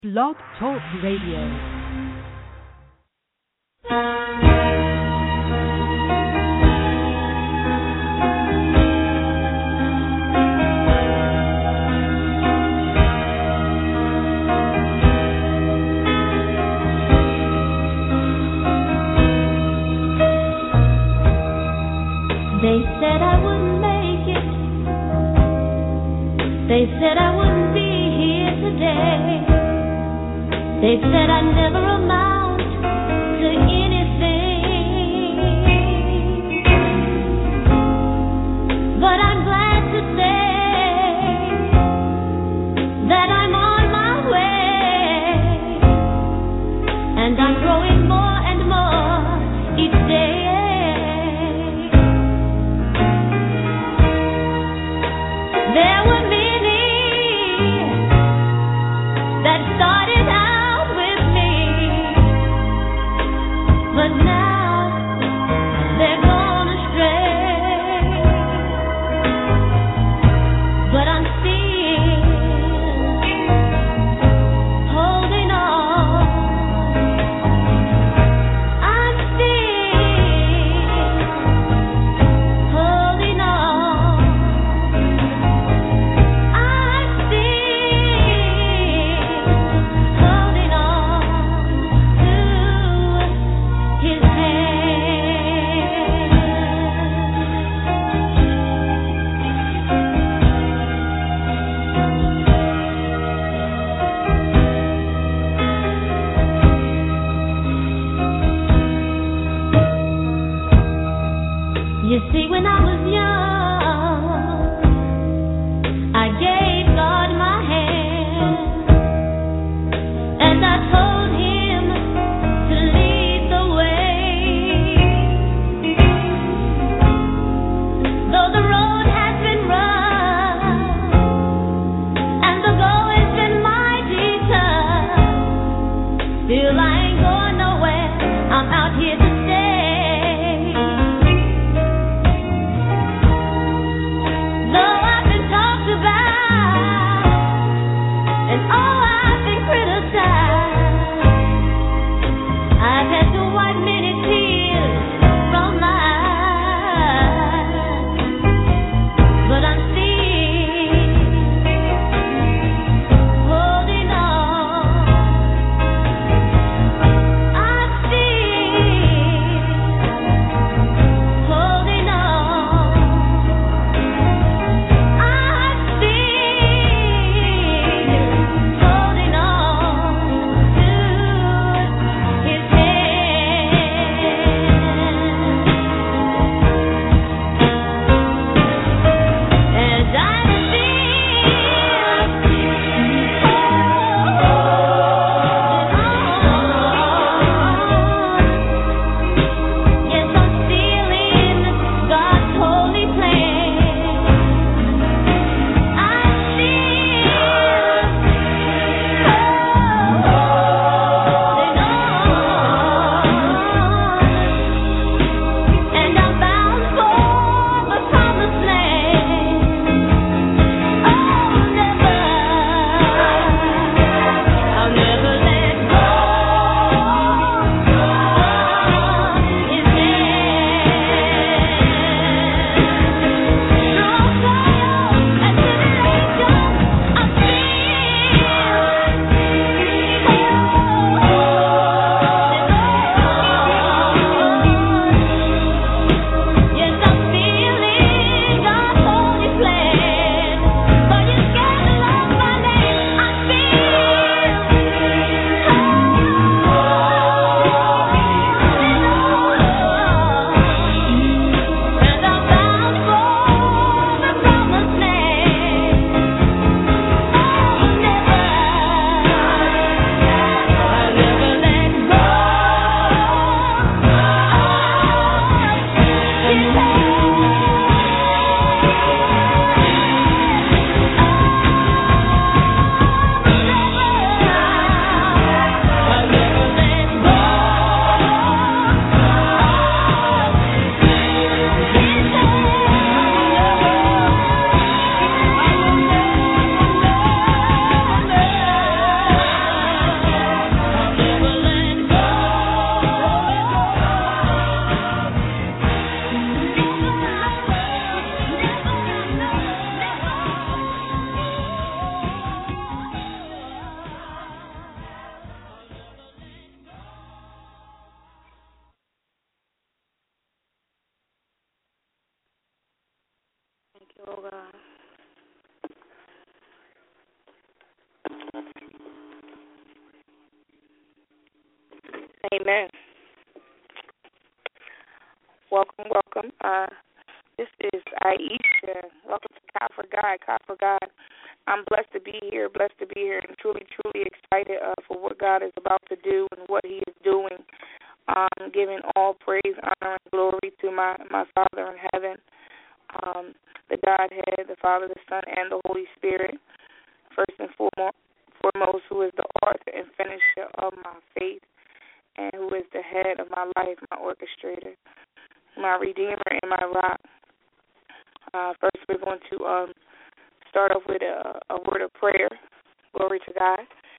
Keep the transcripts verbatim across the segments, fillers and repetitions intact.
Blog Talk Radio. They said I wouldn't make it. They said I wouldn't be here today. They said I'd never amount to anything. But I'm glad to say that I'm on my way, and I'm growing more and more each day. There were many that started out with me, Amen. Welcome, welcome. Uh, this is Aisha. Welcome to God for God, God for God. I'm blessed to be here, blessed to be here, and truly, truly excited uh, for what God is about to do and what He is doing. Um, giving all praise, honor, and glory to my, my Father in heaven, um, the Godhead, the Father, the Son, and the Holy Spirit. First and foremost, foremost, who is the author and finisher of my faith, and who is the head of my life, my orchestrator, my Redeemer, and my rock. Uh, first, we're going to um, start off with a, a word of prayer. Glory to God.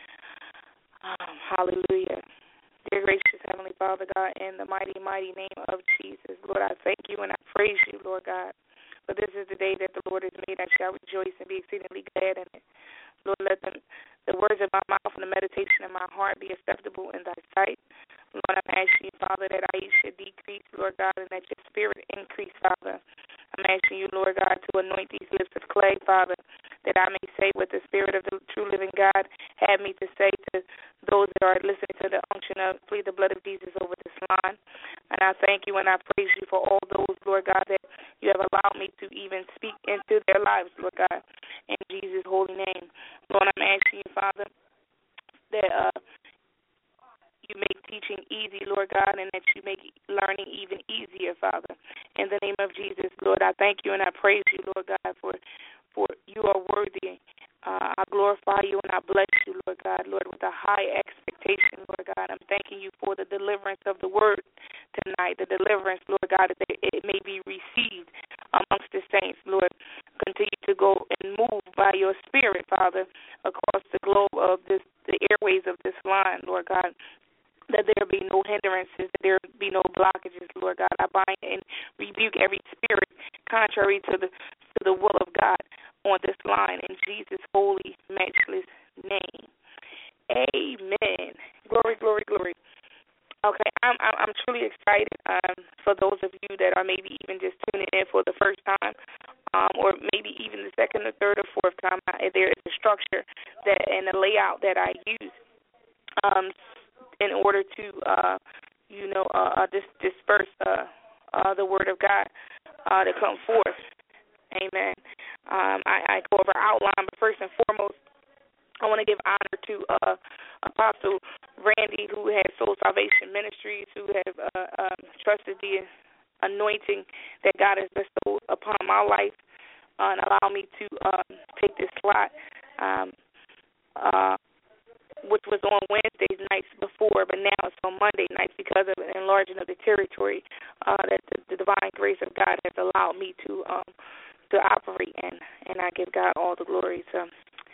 Um, hallelujah. Dear gracious Heavenly Father, God, in the mighty, mighty name of Jesus, Lord, I thank you and I praise you, Lord God. For this is the day that the Lord has made. I shall rejoice and be exceedingly glad in it. Lord, let them, the words of my mouth and the meditation of my heart be acceptable in thy sight. Lord, I'm asking you, Father, that I should decrease, Lord God, and that your spirit increase, Father. I'm asking you, Lord God, to anoint these lips of clay, Father, that I may say what the Spirit of the true living God had me to say to those that are listening to the unction of plead the blood of Jesus over this line. And I thank you and I praise you for all those, Lord God, that you have allowed me to even speak into their lives, Lord God, in Jesus' holy name. Lord, I'm asking you, Father, that uh, you make teaching easy, Lord God, and that you make learning even easier, Father. In the name of Jesus, Lord, I thank you and I praise you, Lord God, for for you are worthy. Uh, I glorify you and I bless you, Lord God, Lord, with a high expectation, Lord God. I'm thanking you for the deliverance of the word tonight, the deliverance, Lord God, that it may be received amongst the saints, Lord. Continue to go and move by your spirit, Father, across the globe of this, the airways of this line, Lord God. That there be no hindrances, that there be no blockages, Lord God. I bind and rebuke every spirit contrary to the to the will of God on this line in Jesus' holy, matchless name. Amen. Glory, glory, glory. Okay, I'm I'm, I'm truly excited um, for those of you that are maybe even just tuning in for the first time, um, or maybe even the second, or third, or fourth time. I, there is a structure that and a layout that I use. Um, in order to, uh, you know, uh, dis- disperse uh, uh, the word of God uh, to come forth. Amen. Um, I, I go over outline, but first and foremost, I want to give honor to uh, Apostle Randy, who has Soul Salvation Ministries, who have uh, um, trusted the anointing that God has bestowed upon my life uh, and allow me to um, take this slot. Um, uh, which was on Wednesdays nights before, but now it's on Monday nights because of an enlarging of the territory uh, that the, the divine grace of God has allowed me to um, to operate in, and I give God all the glory. So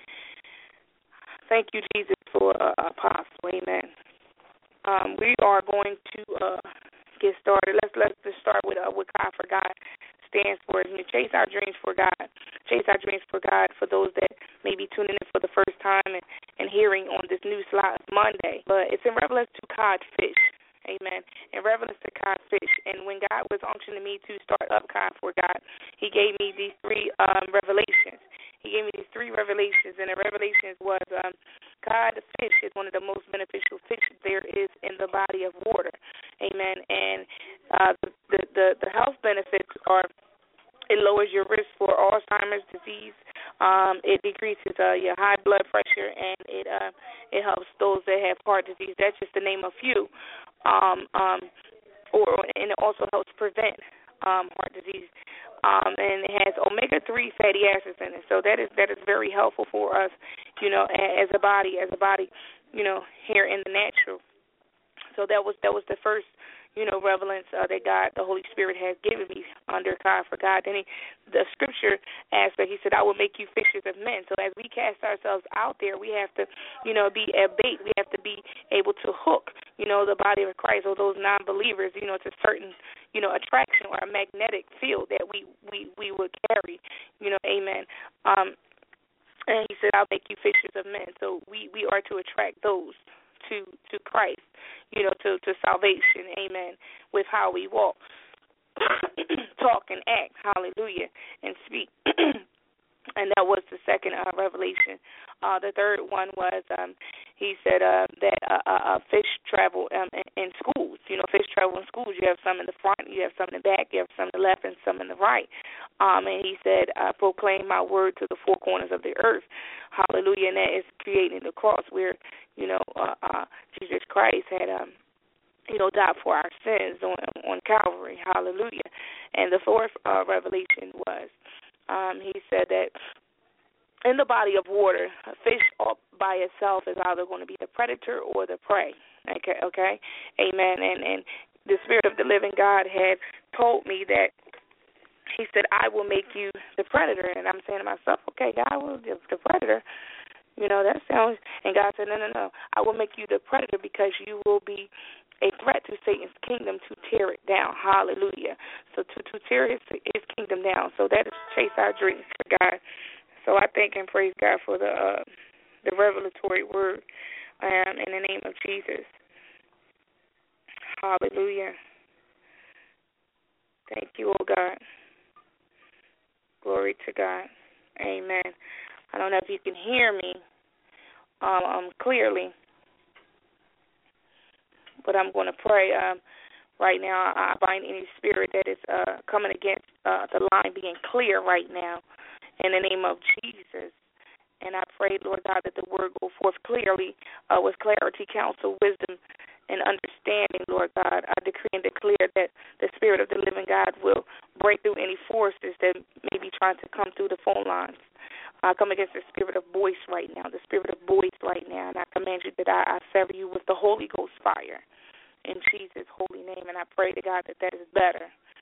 thank you, Jesus, for uh, Apostle. Amen. Um, we are going to uh, get started. Let's let's just start with uh, what God for God stands for. I mean, chase our dreams for God. Chase our dreams for God for those that may be tuning in for the first time and, and hearing on this new slot Monday. But it's in reference to codfish. Amen. In reference to codfish. And when God was unctioning me to start up Cod for God, he gave me these three um, revelations. He gave me these three revelations, and the revelations was um, codfish is one of the most beneficial fish there is in the body of water. Amen. And uh, the, the, the health benefits are it lowers your risk for Alzheimer's disease. Um, it decreases uh, your high blood pressure, and it uh, it helps those that have heart disease. That's just to name a few. Um, um, or and it also helps prevent um, heart disease. Um, and it has omega three fatty acids in it, so that is that is very helpful for us, you know, as a body, as a body, you know, here in the natural. So that was that was the first, you know, relevance uh, that God, the Holy Spirit, has given me under God for God. Then he, the scripture aspect, he said, I will make you fishers of men. So as we cast ourselves out there, we have to, you know, be a bait. We have to be able to hook, you know, the body of Christ or those non-believers, you know, to certain, you know, attraction or a magnetic field that we, we, we would carry, you know, amen. Um, and he said, I'll make you fishers of men. So we, we are to attract those to to Christ, you know, to, to salvation, amen, with how we walk, talk, and act, hallelujah, and speak. And that was the second uh, revelation. Uh, the third one was um, he said uh, that uh, uh, fish travel um, in, in schools. You know, fish travel in schools. You have some in the front, you have some in the back, you have some in the left, and some in the right. Um, and he said, uh, proclaim my word to the four corners of the earth. Hallelujah. And that is creating the cross where, you know, uh, uh, Jesus Christ had, um, you know, died for our sins on, on Calvary. Hallelujah. And the fourth uh, revelation was, Um, he said that in the body of water, a fish all by itself is either going to be the predator or the prey. Okay, okay, amen. And and the Spirit of the living God had told me that he said, I will make you the predator. And I'm saying to myself, okay, God, will the, the predator. You know, that sounds, and God said, no, no, no, I will make you the predator because you will be a threat to Satan's kingdom to tear it down. Hallelujah. So to, to tear his, his kingdom down. So that is to chase our dreams for God. So I thank and praise God for the uh, the revelatory word um, in the name of Jesus. Hallelujah. Thank you, oh God. Glory to God. Amen. I don't know if you can hear me um, um, clearly, but I'm going to pray. Um, right now, I bind any spirit that is uh, coming against uh, the line being clear right now in the name of Jesus. And I pray, Lord God, that the word go forth clearly uh, with clarity, counsel, wisdom, and understanding, Lord God. I decree and declare that the Spirit of the living God will break through any forces that may be trying to come through the phone lines. I come against the spirit of voice right now, the spirit of voice right now, and I command you that I, I sever you with the Holy Ghost fire in Jesus' holy name, and I pray to God that that is better.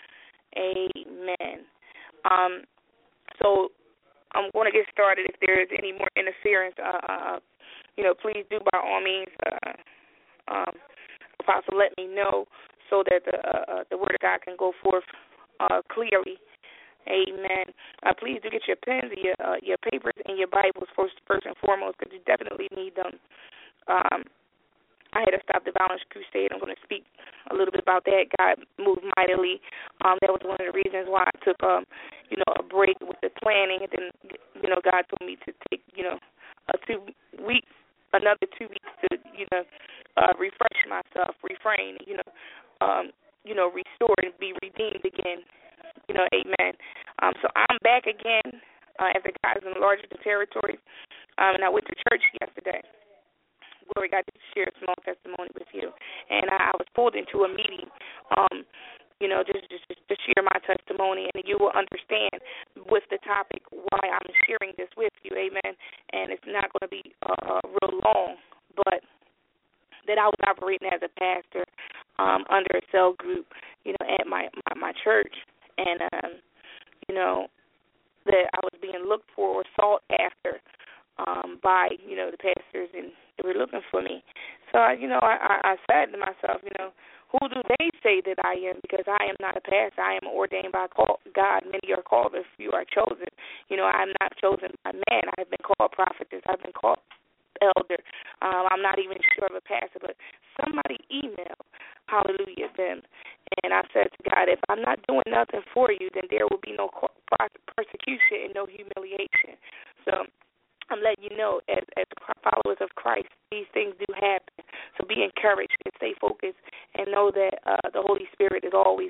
Amen. Um, so I'm going to get started. If there is any more interference, uh, uh, you know, please do by all means, uh, um, Apostle, let me know so that the uh, uh, the Word of God can go forth uh, clearly. Amen. Uh, please do get your pens, your uh, your papers, and your Bibles first, first and foremost, because you definitely need them. Um, I had to stop the Violence Crusade. I'm going to speak a little bit about that. God moved mightily. Um, that was one of the reasons why I took, um, you know, a break with the planning, and then, you know, God told me to take, you know, a two weeks, another two weeks to, you know, uh, refresh myself, refrain, you know, um, you know, restore and be redeemed again. You know, amen. Um, so I'm back again uh, as the God has enlarged the territory. Um, and I went to church yesterday. Glory God, to share a small testimony with you. And I, I was pulled into a meeting, um, you know, just, just just to share my testimony. And you will understand with the topic why I'm sharing this with you, amen. And it's not going to be uh, real long, but that I was operating as a pastor um, under a cell group, you know, at my, my, my church. And, um, you know, that I was being looked for or sought after um, by, you know, the pastors, and they were looking for me. So, I, you know, I, I, I said to myself, you know, who do they say that I am? Because I am not a pastor. I am ordained by God. Many are called, but few are chosen. You know, I am not chosen by man. I have been called prophetess. I've been called elder. Um, I'm not even sure of a pastor, but somebody emailed, hallelujah, them. And I said to God, if I'm not doing nothing for you, then there will be no persecution and no humiliation. So I'm letting you know, as, as followers of Christ, these things do happen. So be encouraged and stay focused and know that uh, the Holy Spirit is always.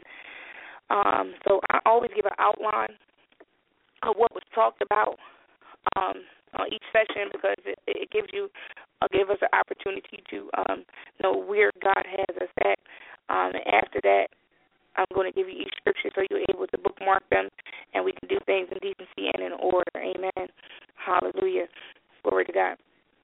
Um, so I always give an outline of what was talked about um, on each session, because it, it gives you, uh, give us an opportunity to um, know where God has us at. Um, and after that, I'm going to give you each scripture so you're able to bookmark them, and we can do things in decency and in order. Amen. Hallelujah. Glory to God.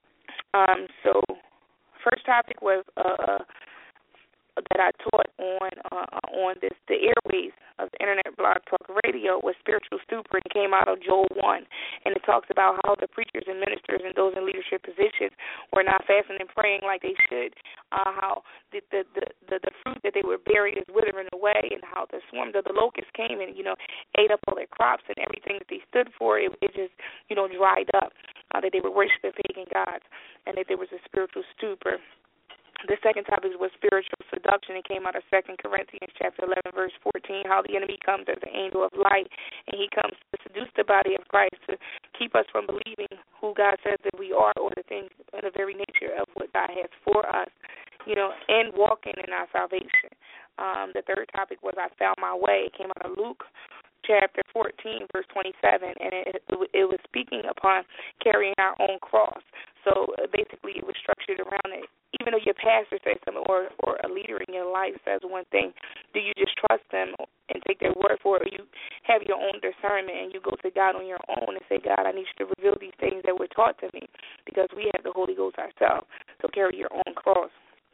Um, so first topic was uh, that I taught on uh, on this the airways of the Internet Blog Talk Radio was spiritual stupor, and came out of Joel one, and it talks about how the preachers and ministers and those in leadership positions were not fasting and praying like they should, uh, how the the, the the the fruit that they were bearing is withering away, and how the swarms of the locusts came and, you know, ate up all their crops, and everything that they stood for, it, it just, you know, dried up, uh, that they were worshiping pagan gods, and that there was a spiritual stupor. The second topic was spiritual seduction. It came out of Second Corinthians chapter eleven, verse fourteen, how the enemy comes as an angel of light, and he comes to seduce the body of Christ, to keep us from believing who God says that we are, or the things and the very nature of what God has for us, you know, and walking in our salvation. Um, the third topic was I found my way. It came out of Luke chapter fourteen, verse twenty-seven, and it, it was speaking upon carrying our own cross. So uh, basically it was structured around it. Even though your pastor says something, or, or a leader in your life says one thing, do you just trust them and take their word for it, or you have your own discernment and you go to God on your own and say, God, I need you to reveal these things that were taught to me, because we have the Holy Ghost ourselves. So carry your own cross.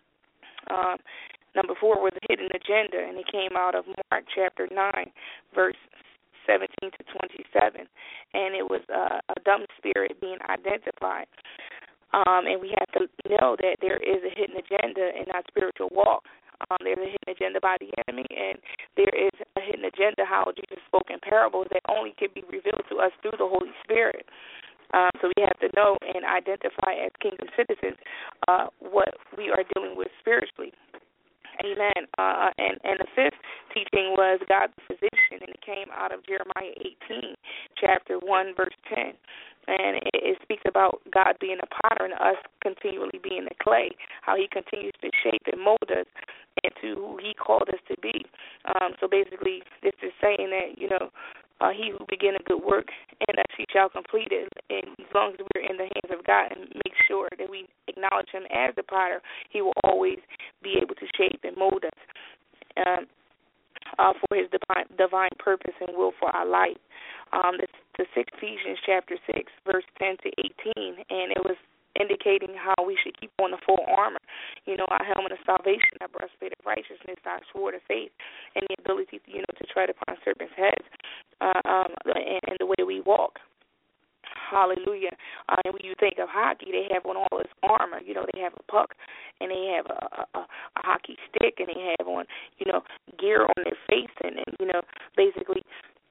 Um, number four was a hidden agenda, and it came out of Mark chapter nine, verse seventeen to twenty-seven, and it was uh, a dumb spirit being identified. Um, and we have to know that there is a hidden agenda in our spiritual walk. Um, there's a hidden agenda by the enemy, and there is a hidden agenda how Jesus spoke in parables that only can be revealed to us through the Holy Spirit. Um, so we have to know and identify as kingdom citizens uh, what we are dealing with spiritually. Amen. Uh, and, and the fifth teaching was God the physician, and it came out of Jeremiah eighteen, chapter one, verse ten. And it, it speaks about God being a potter and us continually being the clay, how he continues to shape and mold us into who he called us to be. Um, so basically this is saying that, you know, uh, he who began a good work in us, he shall complete it. And as long as we're in the hands of God and make sure that we acknowledge him as the potter, he will always be able to shape and mold us um, uh, for his divine, divine purpose and will for our life. Um, the, the sixth Ephesians chapter six, verse ten to eighteen, and it was indicating how we should keep on the full armor. You know, our helmet of salvation, our breastplate of righteousness, our sword of faith, and the ability, you know, to tread upon serpents' heads, uh, um, and, and the way we walk. Hallelujah. Uh, and when you think of hockey, they have on all this armor. You know, they have a puck, and they have a, a, a hockey stick, and they have on, you know, gear on their face, and, and you know, basically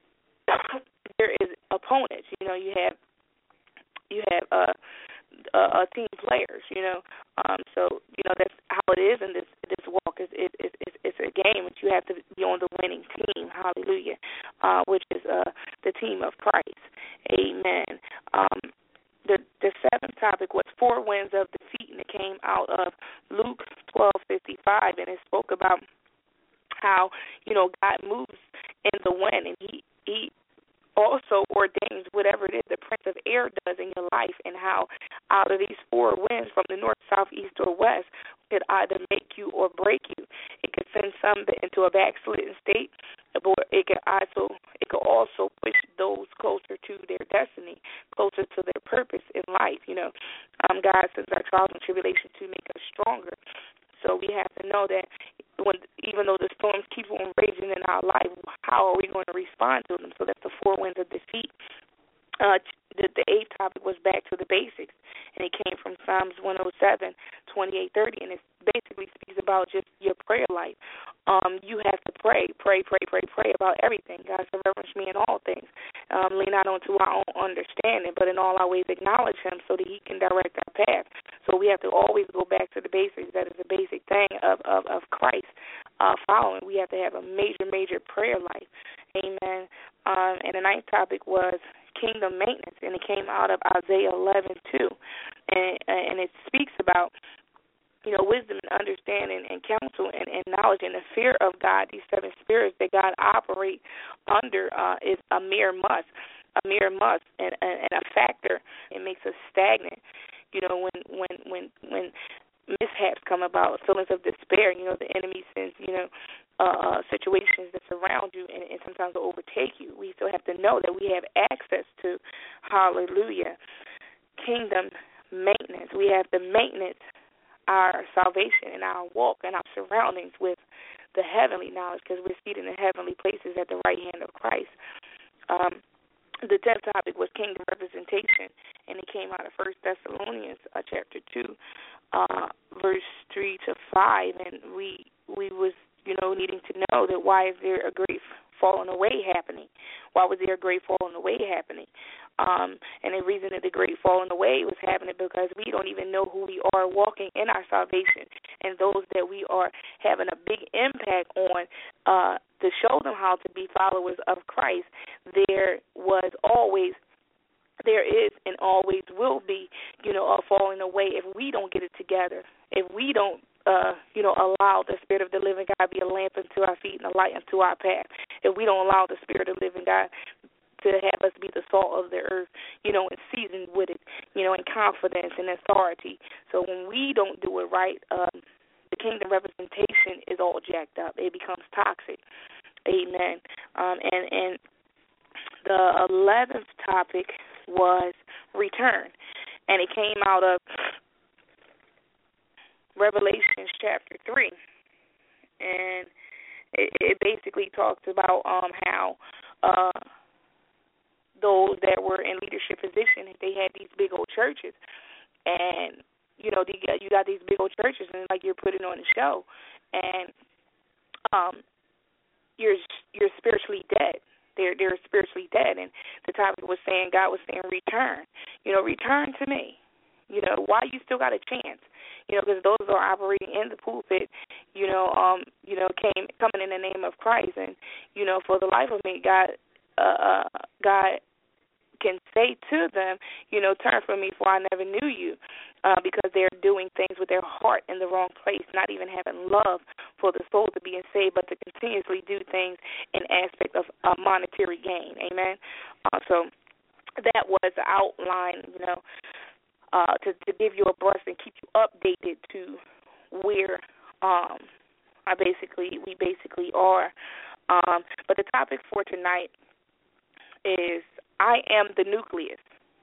there is opponents. You know, you have you have uh, uh, team players. You know, um, so you know that's how it is in this this walk. Is it, it, it, it's a game, but you have to be on the winning team. Hallelujah, uh, which is uh, the team of Christ. Amen. Um, the the seventh topic was four winds of defeat, and it came out of Luke twelve fifty five, and it spoke about how, you know, God moves in the wind, and he he also ordains whatever it is the Prince of Air does in your life, and how out of these four winds from the north, south, east, or west could either make you or break you. It could send some into a backslidden state, but it could also it could also push those closer to their destiny, closer to their purpose in life. You know, um, God sends our trials and tribulations to make us stronger. So we have to know that when, even though the storms keep on raging in our life, how are we going to respond to them? So that's the four winds of defeat. Uh, the, the eighth topic was back to the basics, and it came from Psalms one oh seven, twenty-eight, thirty, and it basically speaks about just your prayer life. Um, you have to pray, pray, pray, pray, pray about everything. God said, reverence me in all things. Um, lean not onto our own understanding, but in all our ways acknowledge him so that he can direct our path. So we have to always go back to the basics. That is the basic thing of, of, of Christ uh, following. We have to have a major, major prayer life. Amen. Um, and the ninth topic was kingdom maintenance, and it came out of Isaiah eleven two, and, and it speaks about, you know, wisdom and understanding and counsel and, and knowledge and the fear of God. These seven spirits that God operates under uh, is a mere must, a mere must, and, and, and a factor. It makes us stagnant. You know, when when when when mishaps come about, feelings of despair, you know, the enemy sends, you know, uh, situations that surround you and, and sometimes will overtake you. We still have to know that we have access to, hallelujah, kingdom maintenance. We have to maintenance our salvation and our walk and our surroundings with the heavenly knowledge, because we're seated in heavenly places at the right hand of Christ. Um, the tenth topic was kingdom representation, and it came out of First Thessalonians uh, chapter two, uh, verse three to five, and we we was you know needing to know that why is there a great falling away happening? Why was there a great falling away happening? Um, and the reason that the great falling away was happening because we don't even know who we are walking in our salvation. And those that we are having a big impact on uh, to show them how to be followers of Christ, there was always, there is and always will be, you know, a falling away if we don't get it together, if we don't, uh, you know, allow the Spirit of the living God be a lamp unto our feet and a light unto our path, if we don't allow the Spirit of the living God to have us be the salt of the earth, you know, and seasoned with it, you know, in confidence and authority. So when we don't do it right, um, the kingdom representation is all jacked up. It becomes toxic. Amen. Um, and, and the eleventh topic was return, and it came out of Revelation chapter three, and it, it basically talks about um, how uh, those that were in leadership position, they had these big old churches, and you know, the, you got these big old churches, and like you're putting on a show, and um, you're you're spiritually dead. They're they're spiritually dead, and the topic was saying, God was saying, return. You know, return to me. You know, why you still got a chance? You know, because those are operating in the pulpit. You know, um, you know, came coming in the name of Christ, and you know, for the life of me, God, uh, uh God. can say to them, you know, turn from me, for I never knew you, uh, because they're doing things with their heart in the wrong place, not even having love for the soul to be saved, but to continuously do things in aspect of uh, monetary gain. Amen. Uh, so that was the outline, you know, uh, to, to give you a brush and keep you updated to where um, I basically we basically are. Um, but the topic for tonight is I am the nucleus.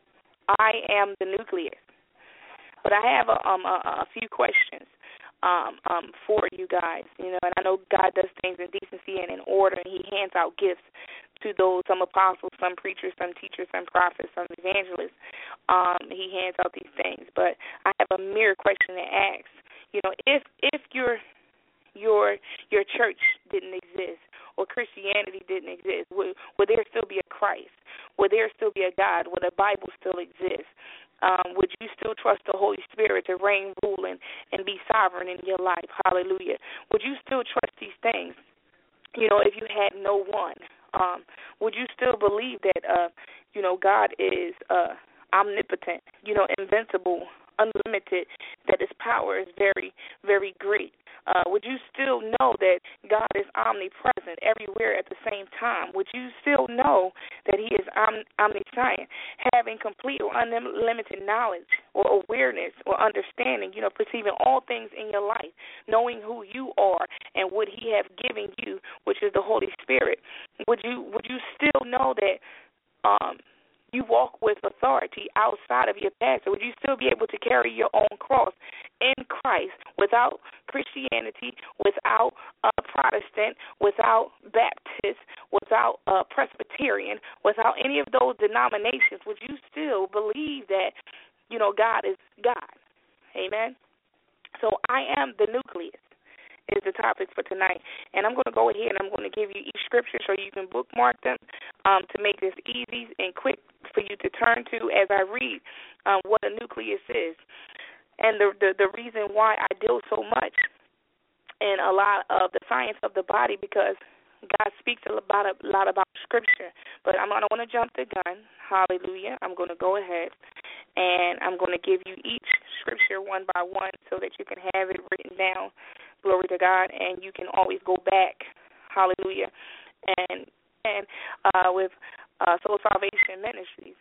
I am the nucleus. But I have a, um, a, a few questions um, um, for you guys. You know, and I know God does things in decency and in order, and He hands out gifts to those, some apostles, some preachers, some teachers, some prophets, some evangelists. Um, he hands out these things. But I have a mere question to ask. You know, if if your your your church didn't exist, or Christianity didn't exist, would, would there still be a Christ? Would there still be a God? Would a Bible still exist? Um, would you still trust the Holy Spirit to reign, rule, and, and be sovereign in your life? Hallelujah. Would you still trust these things? You know, if you had no one, um, would you still believe that, uh, you know, God is uh, omnipotent, you know, invincible, unlimited, that His power is very, very great? Uh, would you still know that God is omnipresent everywhere at the same time? Would you still know that He is om- omniscient, having complete or unlimited knowledge or awareness or understanding, you know, perceiving all things in your life, knowing who you are and what He have given you, which is the Holy Spirit? Would you would you still know that um, you walk with authority outside of your pastor? Would you still be able to carry your own cross in Christ without Christianity, without uh, Protestant, without Baptist, without uh, Presbyterian, without any of those denominations? Would you still believe that, you know, God is God? Amen? So I am the nucleus is the topic for tonight. And I'm going to go ahead and I'm going to give you each scripture so you can bookmark them um, to make this easy and quick for you to turn to as I read um, what a nucleus is. And the, the the reason why I deal so much in a lot of the science of the body, because God speaks a lot, a lot about Scripture. But I'm, I don't want to jump the gun. Hallelujah. I'm going to go ahead, and I'm going to give you each Scripture one by one so that you can have it written down. Glory to God. And you can always go back. Hallelujah. And, and uh, with uh, Soul Salvation Ministries.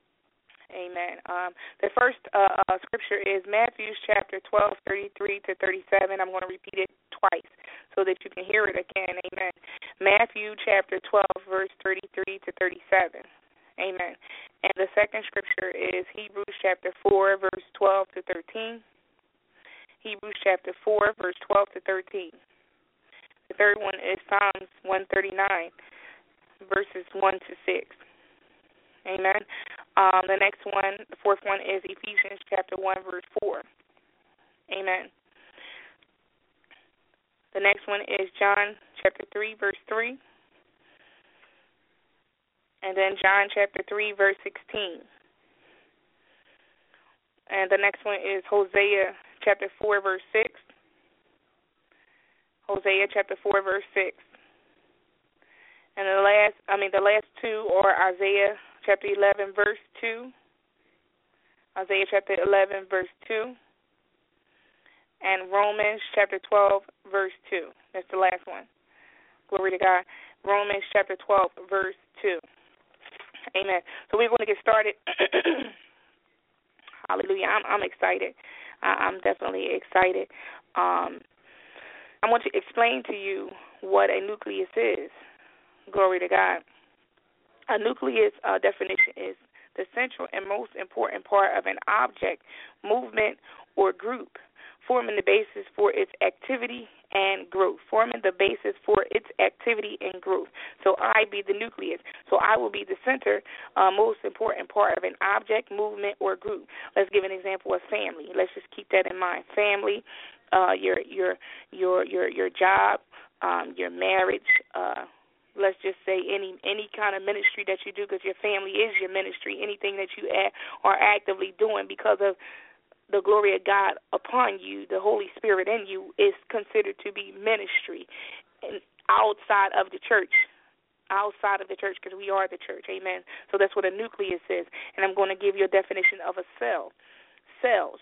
Amen. Um, the first uh, uh, scripture is Matthew chapter twelve, thirty-three to thirty-seven. I'm going to repeat it twice so that you can hear it again. Amen. Matthew chapter twelve, verse thirty-three to thirty-seven. Amen. And the second scripture is Hebrews chapter four, verse twelve to thirteen. Hebrews chapter four, verse twelve to thirteen. The third one is Psalms one thirty-nine, verses one to six. Amen. Um, the next one, the fourth one, is Ephesians chapter one, verse four. Amen. The next one is John chapter three, verse three. And then John chapter three, verse sixteen. And the next one is Hosea chapter four, verse six. Hosea chapter four, verse six. And the last, I mean, the last two are Isaiah chapter eleven, verse two. Isaiah chapter eleven, verse two. And Romans chapter twelve, verse two. That's the last one. Glory to God. Romans chapter twelve, verse two. Amen. So we're going to get started. Hallelujah. I'm, I'm excited. I, I'm definitely excited. Um, I want to explain to you what a nucleus is. Glory to God. A nucleus uh, definition is the central and most important part of an object, movement, or group, forming the basis for its activity and growth, forming the basis for its activity and growth. So I be the nucleus. So I will be the center, uh, most important part of an object, movement, or group. Let's give an example of family. Let's just keep that in mind. Family, uh, your your your your your job, um, your marriage. Uh, let's just say any any kind of ministry that you do, because your family is your ministry. Anything that you act, are actively doing because of the glory of God upon you, the Holy Spirit in you, is considered to be ministry. And outside of the church, outside of the church, because we are the church, amen. So that's what a nucleus is. And I'm going to give you a definition of a cell. Cells,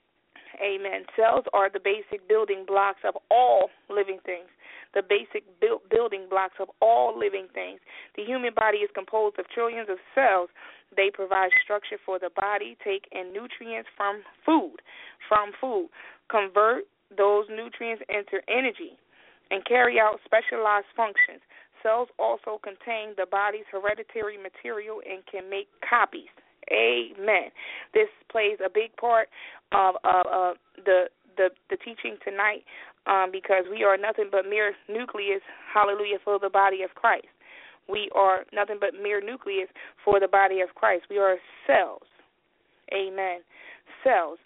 amen. Cells are the basic building blocks of all living things. The basic bu- building blocks of all living things. The human body is composed of trillions of cells. They provide structure for the body, take in nutrients from food, from food, convert those nutrients into energy, and carry out specialized functions. Cells also contain the body's hereditary material and can make copies. Amen. This plays a big part of uh, uh, the, the the teaching tonight, um, because we are nothing but mere nucleus, hallelujah, for the body of Christ. We are nothing but mere nucleus for the body of Christ. We are cells. Amen. Cells.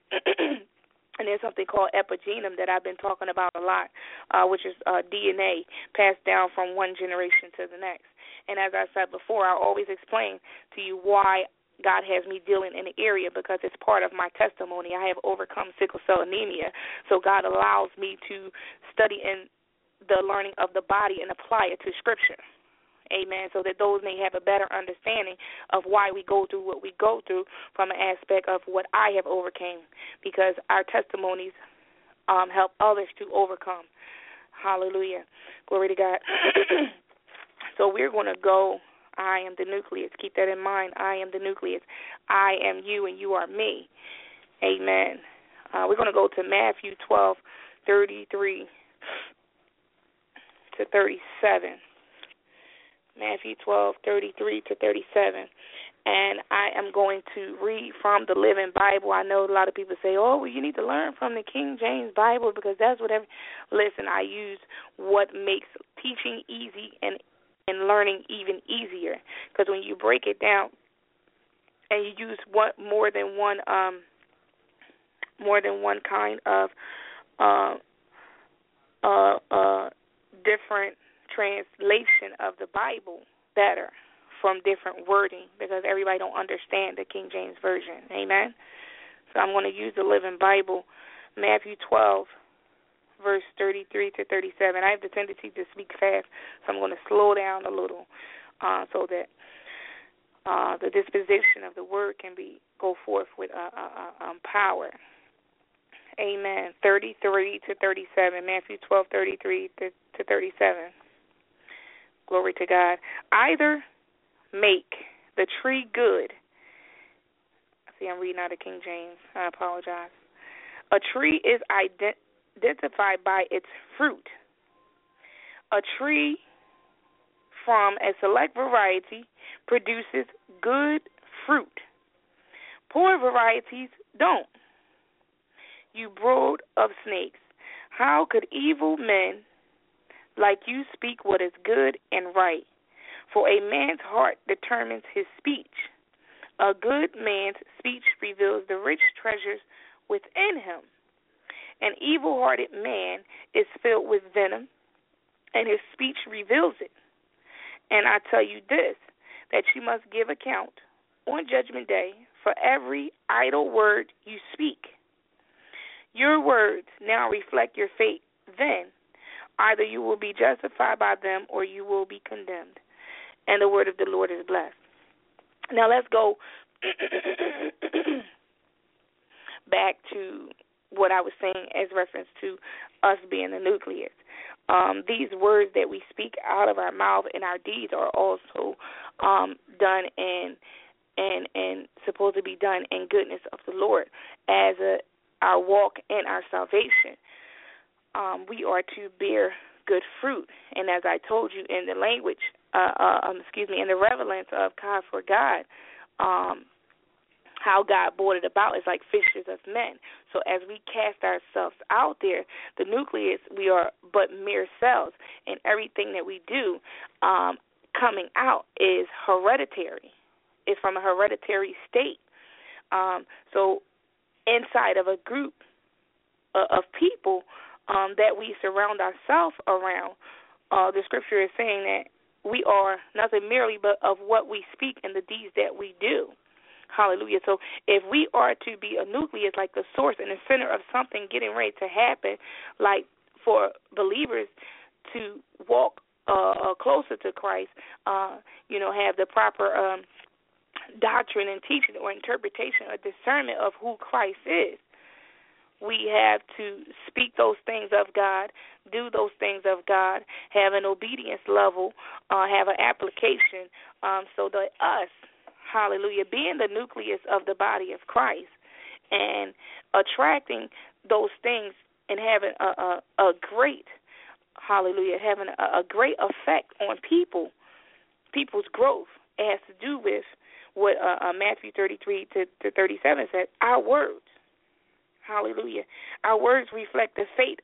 And there's something called epigenome that I've been talking about a lot, uh, which is uh, D N A passed down from one generation to the next. And as I said before, I always explain to you why God has me dealing in the area, because it's part of my testimony. I have overcome sickle cell anemia, so God allows me to study in the learning of the body and apply it to Scripture. Amen, so that those may have a better understanding of why we go through what we go through from an aspect of what I have overcame, because our testimonies um, help others to overcome. Hallelujah. Glory to God. So we're going to go. I am the nucleus. Keep that in mind. I am the nucleus. I am you and you are me. Amen. Uh, we're going to go to Matthew twelve, thirty-three to thirty-seven. Matthew twelve, thirty-three to thirty-seven. And I am going to read from the Living Bible. I know a lot of people say, oh, well, you need to learn from the King James Bible because that's what every... Listen, I use what makes teaching easy and and learning even easier, because when you break it down and you use one more than one um more than one kind of uh uh uh different translation of the Bible better from different wording, because everybody don't understand the King James Version. Amen. So I'm going to use the Living Bible, Matthew twelve, verse thirty-three to thirty-seven. I have the tendency to speak fast, so I'm going to slow down a little uh, so that uh, the disposition of the word can be go forth with uh, uh, um, power. Amen. thirty-three to thirty-seven. Matthew twelve, thirty-three to thirty-seven. Glory to God. Either make the tree good. See, I'm reading out of King James. I apologize. A tree is ident- identified by its fruit. A tree from a select variety produces good fruit. Poor varieties don't. You brood of snakes, how could evil men like you speak what is good and right? For a man's heart determines his speech. A good man's speech reveals the rich treasures within him. An evil-hearted man is filled with venom, and his speech reveals it. And I tell you this, that you must give account on Judgment Day for every idle word you speak. Your words now reflect your fate. Then, either you will be justified by them or you will be condemned. And the word of the Lord is blessed. Now let's go back to what I was saying as reference to us being the nucleus. Um, these words that we speak out of our mouth and our deeds are also um, done in and and supposed to be done in goodness of the Lord as a, our walk and our salvation. Um, we are to bear good fruit, and as I told you in the language, uh, uh, um, excuse me, in the relevance of God for God, um, how God brought it about is like fishers of men. So as we cast ourselves out there, the nucleus, we are but mere cells, and everything that we do um, coming out is hereditary. It's from a hereditary state. Um, so inside of a group uh, of people um, that we surround ourselves around, uh, the scripture is saying that we are nothing merely but of what we speak and the deeds that we do. Hallelujah. So if we are to be a nucleus, like the source and the center of something getting ready to happen, like for believers to walk uh, closer to Christ, uh, you know, have the proper um, doctrine and teaching or interpretation or discernment of who Christ is, we have to speak those things of God, do those things of God, have an obedience level, uh, have an application, um, so that us, hallelujah, being the nucleus of the body of Christ and attracting those things and having a, a, a great, hallelujah, having a, a great effect on people, people's growth. It has to do with what uh, uh, Matthew thirty-three to, to thirty-seven said, our words. Hallelujah. Our words reflect the fate,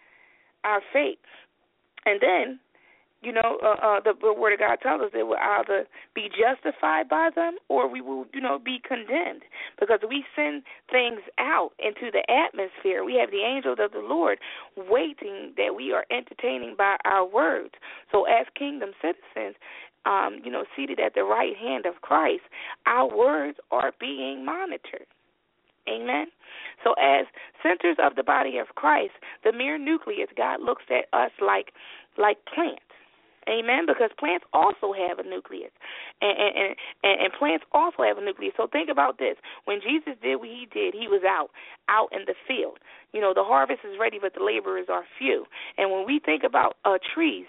our fate. And then, you know, uh, uh, the, the Word of God tells us that we'll either be justified by them or we will, you know, be condemned. Because we send things out into the atmosphere. We have the angels of the Lord waiting that we are entertaining by our words. So as kingdom citizens, um, you know, seated at the right hand of Christ, our words are being monitored. Amen. So as centers of the body of Christ, the mere nucleus, God looks at us like like plants. Amen. Because plants also have a nucleus, and and, and and plants also have a nucleus. So think about this: when Jesus did what He did, He was out, out in the field. You know, the harvest is ready, but the laborers are few. And when we think about uh, trees,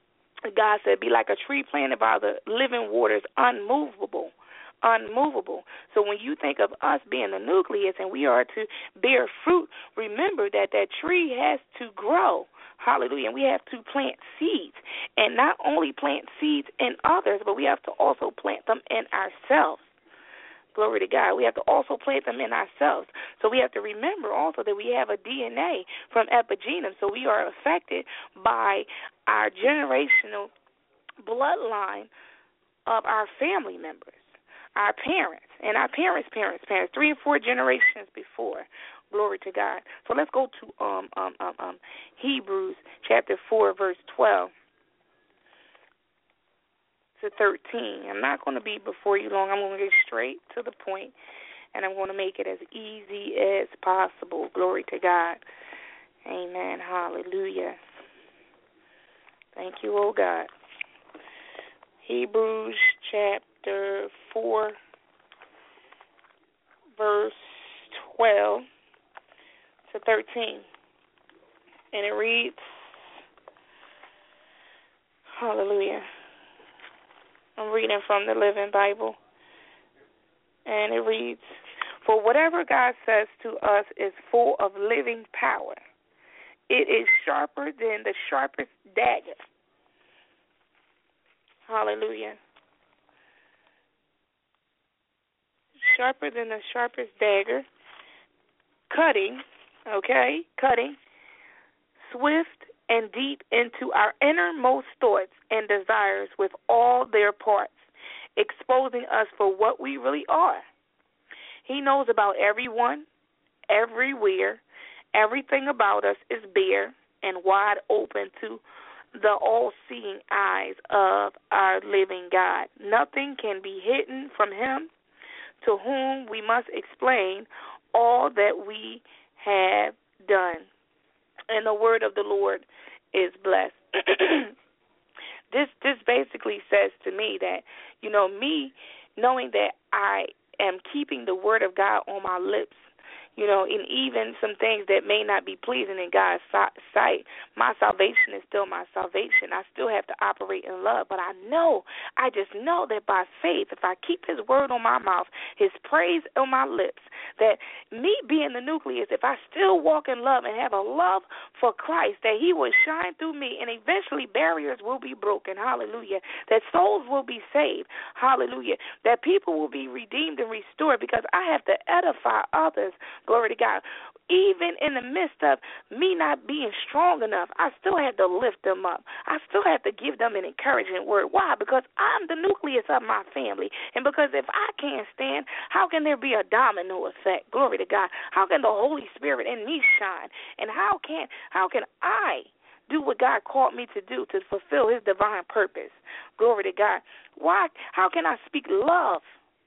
God said, "Be like a tree planted by the living waters, unmovable." Unmovable. So when you think of us being the nucleus and we are to bear fruit, remember that that tree has to grow. Hallelujah. And we have to plant seeds. And not only plant seeds in others, but we have to also plant them in ourselves. Glory to God. We have to also plant them in ourselves. So we have to remember also that we have a D N A from epigenome. So we are affected by our generational bloodline of our family members. Our parents, and our parents' parents' parents, three and four generations before. Glory to God. So let's go to um, um, um, um, Hebrews chapter four, verse twelve to thirteen. I'm not going to be before you long. I'm going to get straight to the point, and I'm going to make it as easy as possible. Glory to God. Amen. Hallelujah. Thank you, oh God. Hebrews chapter four, verse twelve to thirteen. And it reads, hallelujah. I'm reading from the Living Bible. And it reads, for whatever God says to us is full of living power. It is sharper than the sharpest dagger. Hallelujah. Sharper than the sharpest dagger, cutting, okay, cutting, swift and deep into our innermost thoughts and desires with all their parts, exposing us for what we really are. He knows about everyone, everywhere. Everything about us is bare and wide open to the all-seeing eyes of our living God. Nothing can be hidden from him, to whom we must explain all that we have done. And the word of the Lord is blessed. This this basically says to me that, you know, me knowing that I am keeping the word of God on my lips, you know, and even some things that may not be pleasing in God's sight, my salvation is still my salvation. I still have to operate in love. But I know, I just know that by faith, if I keep his word on my mouth, his praise on my lips, that me being the nucleus, if I still walk in love and have a love for Christ, that he will shine through me and eventually barriers will be broken. Hallelujah. That souls will be saved. Hallelujah. That people will be redeemed and restored because I have to edify others. Glory to God. Even in the midst of me not being strong enough, I still had to lift them up. I still had to give them an encouraging word. Why? Because I'm the nucleus of my family. And because if I can't stand, how can there be a domino effect? Glory to God. How can the Holy Spirit in me shine? And how can how can I do what God called me to do to fulfill his divine purpose? Glory to God. Why? How can I speak love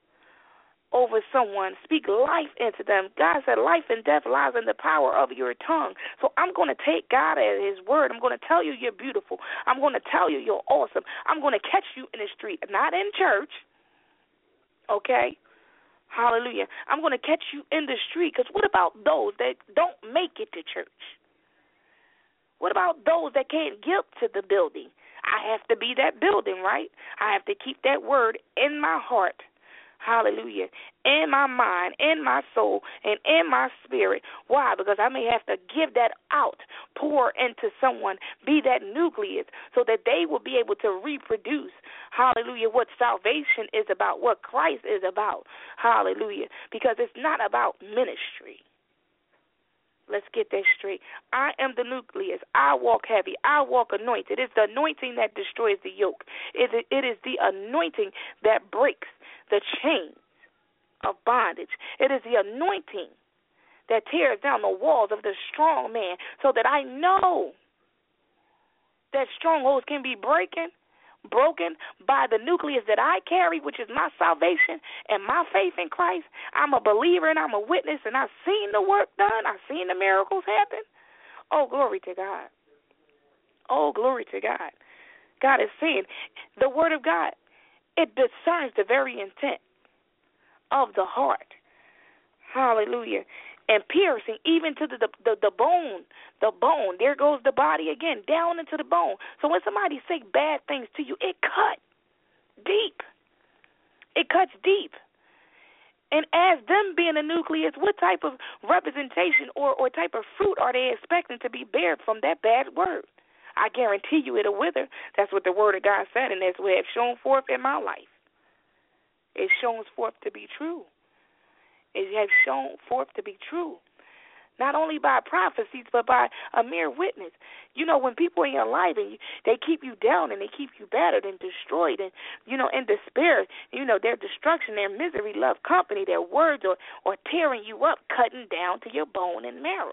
over someone, speak life into them? God said life and death lies in the power of your tongue. So I'm going to take God at his word. I'm going to tell you you're beautiful. I'm going to tell you you're awesome. I'm going to catch you in the street, not in church, okay? Hallelujah. I'm going to catch you in the street, because what about those that don't make it to church? What about those that can't get to the building? I have to be that building, right? I have to keep that word in my heart. Hallelujah. In my mind, in my soul, and in my spirit. Why? Because I may have to give that out, pour into someone, be that nucleus, so that they will be able to reproduce, hallelujah, what salvation is about, what Christ is about. Hallelujah. Because it's not about ministry. Let's get that straight. I am the nucleus. I walk heavy. I walk anointed. It's the anointing that destroys the yoke. It is the anointing that breaks the chains of bondage. It is the anointing that tears down the walls of the strong man, so that I know that strongholds can be breaking, broken by the nucleus that I carry, which is my salvation and my faith in Christ. I'm a believer and I'm a witness, and I've seen the work done. I've seen the miracles happen. Oh, glory to God. Oh, glory to God. God is saying the word of God, it discerns the very intent of the heart. Hallelujah. And piercing even to the, the the bone, the bone. There goes the body again, down into the bone. So when somebody say bad things to you, it cuts deep. It cuts deep. And as them being a nucleus, what type of representation or, or type of fruit are they expecting to be bared from that bad word? I guarantee you it'll wither. That's what the word of God said, and that's what it's shown forth in my life. It shows forth to be true. It has shown forth to be true. Not only by prophecies, but by a mere witness. You know, when people in your life, and you, they keep you down and they keep you battered and destroyed and, you know, in despair, you know, their destruction, their misery, love company, their words are, are tearing you up, cutting down to your bone and marrow.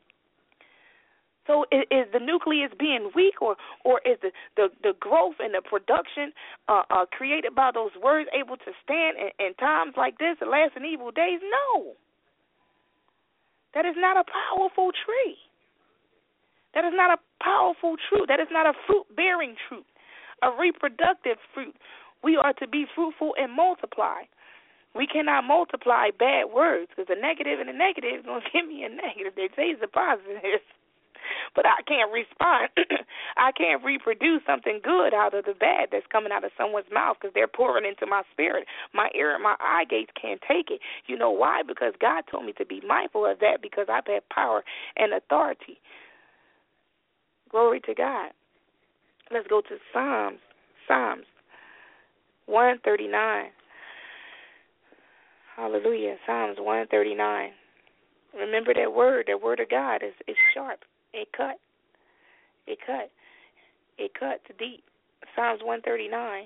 So is the nucleus being weak, or, or is the, the, the growth and the production uh, uh, created by those words able to stand in, in times like this, the last and evil days? No. That is not a powerful tree. That is not a powerful fruit. That is not a fruit-bearing fruit, a reproductive fruit. We are to be fruitful and multiply. We cannot multiply bad words, because the negative and the negative is going to give me a negative. They say it's a positive. But I can't respond. I can't reproduce something good out of the bad that's coming out of someone's mouth, because they're pouring into my spirit. My ear and my eye gates can't take it. You know why? Because God told me to be mindful of that, because I've had power and authority. Glory to God. Let's go to Psalms. Psalms one thirty-nine. Hallelujah. Psalms one thirty-nine. Remember that word. That word of God is, is sharp. It cut. It cut. It cuts deep. Psalms one thirty-nine.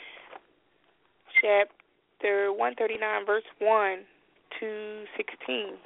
Chapter one thirty-nine, verse one to sixteen.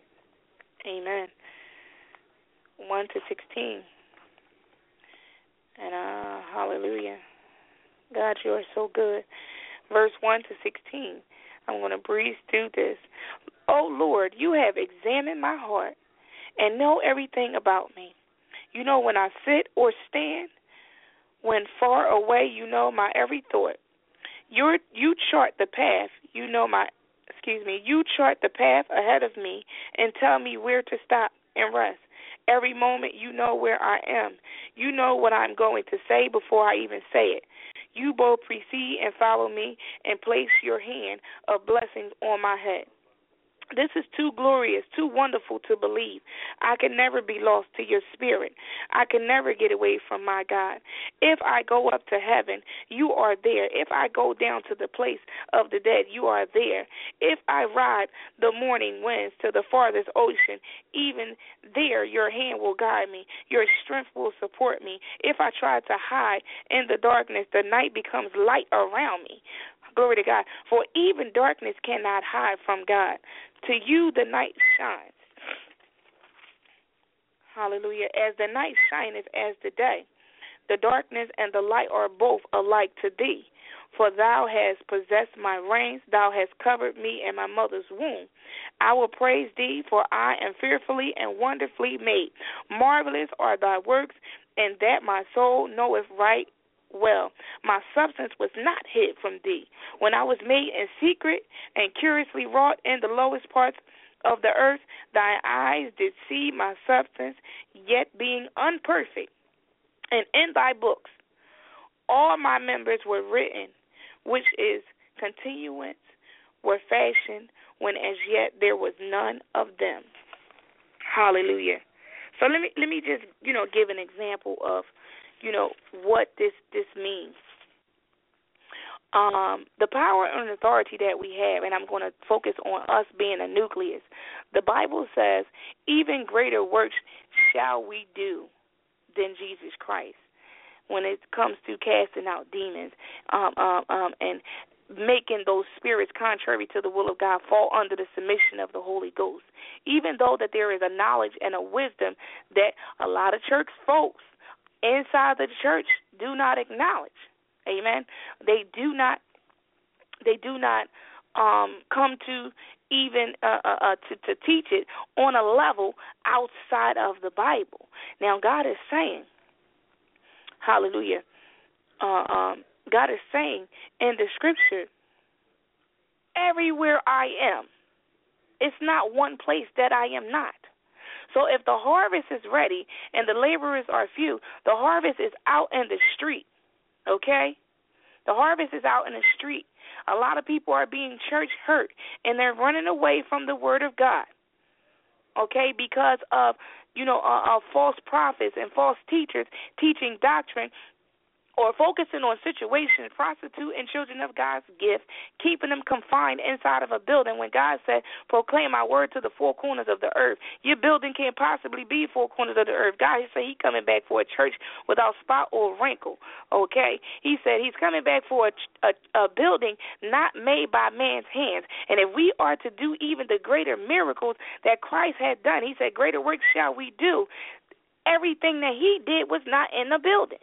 Amen. one to sixteen. And uh, hallelujah. God, you are so good. Verse one to sixteen. I'm going to breeze through this. Oh, Lord, you have examined my heart and know everything about me. You know when I sit or stand. When far away, you know my every thought. You're, you chart the path. You know my, excuse me, you chart the path ahead of me and tell me where to stop and rest. Every moment you know where I am. You know what I'm going to say before I even say it. You both precede and follow me and place your hand of blessings on my head. This is too glorious, too wonderful to believe. I can never be lost to your spirit. I can never get away from my God. If I go up to heaven, you are there. If I go down to the place of the dead, you are there. If I ride the morning winds to the farthest ocean, even there your hand will guide me. Your strength will support me. If I try to hide in the darkness, the night becomes light around me. Glory to God. For even darkness cannot hide from God. To you the night shines. Hallelujah. As the night shineth as the day, the darkness and the light are both alike to thee. For thou hast possessed my reins, thou hast covered me in my mother's womb. I will praise thee, for I am fearfully and wonderfully made. Marvelous are thy works, and that my soul knoweth right well. My substance was not hid from thee. When I was made in secret and curiously wrought in the lowest parts of the earth, thy eyes did see my substance, yet being unperfect. And in thy books all my members were written, which is continuance, were fashioned, when as yet there was none of them. Hallelujah. So let me let me just, you know, give an example of, you know, what this, this means. Um, the power and authority that we have, and I'm going to focus on us being a nucleus. The Bible says, even greater works shall we do than Jesus Christ when it comes to casting out demons um, um, um, and making those spirits contrary to the will of God fall under the submission of the Holy Ghost. Even though that there is a knowledge and a wisdom that a lot of church folks inside the church do not acknowledge. Amen. They do not. They do not um, come to even uh, uh, uh, to, to teach it on a level outside of the Bible. Now, God is saying, hallelujah, uh, um, God is saying in the scripture, everywhere I am, it's not one place that I am not. So if the harvest is ready and the laborers are few, the harvest is out in the street, okay? The harvest is out in the street. A lot of people are being church hurt, and they're running away from the word of God, okay, because of, you know, uh, uh, false prophets and false teachers teaching doctrine or focusing on situations, prostituting children of God's gift, keeping them confined inside of a building when God said, proclaim my word to the four corners of the earth. Your building can't possibly be four corners of the earth. God, he said he's coming back for a church without spot or wrinkle, okay? He said he's coming back for a, a, a building not made by man's hands. And if we are to do even the greater miracles that Christ had done, he said, greater works shall we do. Everything that he did was not in the building.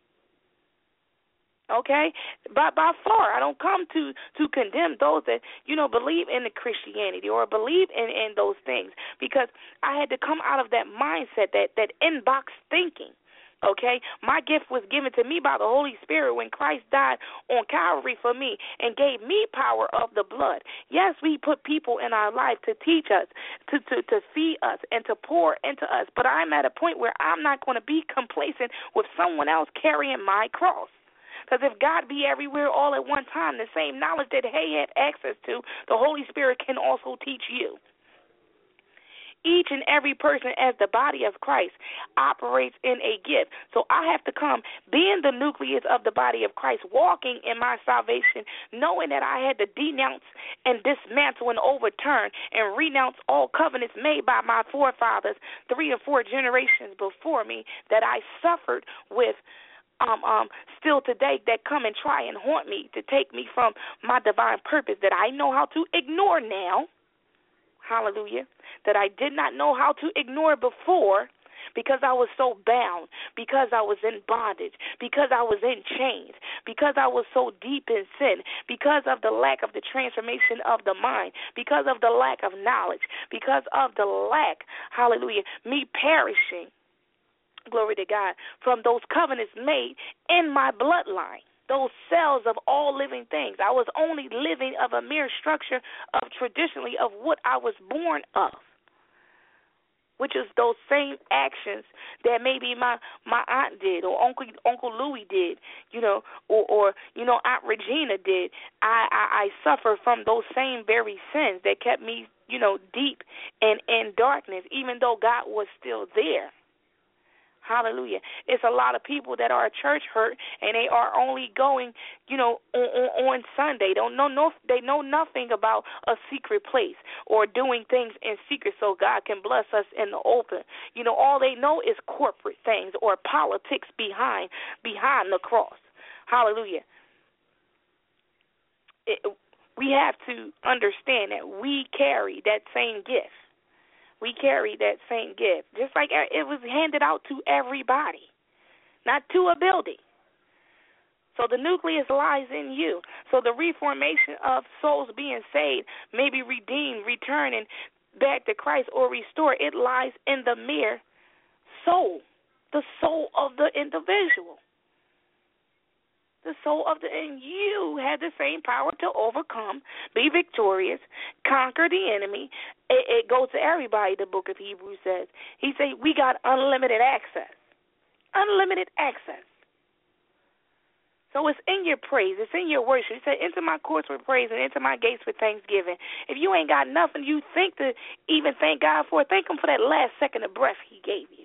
Okay, by by far, I don't come to, to condemn those that, you know, believe in the Christianity or believe in, in those things, because I had to come out of that mindset, that, that inbox thinking. Okay, my gift was given to me by the Holy Spirit when Christ died on Calvary for me and gave me power of the blood. Yes, we put people in our life to teach us, to, to, to feed us, and to pour into us, but I'm at a point where I'm not going to be complacent with someone else carrying my cross. Because if God be everywhere all at one time, the same knowledge that he had access to, the Holy Spirit can also teach you. Each and every person as the body of Christ operates in a gift. So I have to come being the nucleus of the body of Christ, walking in my salvation, knowing that I had to denounce and dismantle and overturn and renounce all covenants made by my forefathers three and four generations before me that I suffered with Um, um, still today, that come and try and haunt me to take me from my divine purpose that I know how to ignore now, hallelujah, that I did not know how to ignore before, because I was so bound, because I was in bondage, because I was in chains, because I was so deep in sin, because of the lack of the transformation of the mind, because of the lack of knowledge, because of the lack, hallelujah, me perishing, glory to God, from those covenants made in my bloodline. Those cells of all living things. I was only living of a mere structure of traditionally of what I was born of, which is those same actions that maybe my, my aunt did or Uncle Uncle Louis did, you know, or, or you know, Aunt Regina did. I, I, I suffer from those same very sins that kept me, you know, deep and in darkness, even though God was still there. Hallelujah. It's a lot of people that are church hurt, and they are only going, you know, on, on, on Sunday. They don't know, no, they know nothing about a secret place or doing things in secret so God can bless us in the open. You know, all they know is corporate things or politics behind behind the cross. Hallelujah. It, we have to understand that we carry that same gift. We carry that same gift, just like it was handed out to everybody, not to a building. So the nucleus lies in you. So the reformation of souls being saved, maybe redeemed, returning back to Christ or restored, it lies in the mere soul, the soul of the individual. The soul of the, and you had the same power to overcome, be victorious, conquer the enemy. It, it goes to everybody, the book of Hebrews says. He said, we got unlimited access. Unlimited access. So it's in your praise. It's in your worship. He said, enter my courts with praise and enter my gates with thanksgiving. If you ain't got nothing you think to even thank God for, thank him for that last second of breath he gave you.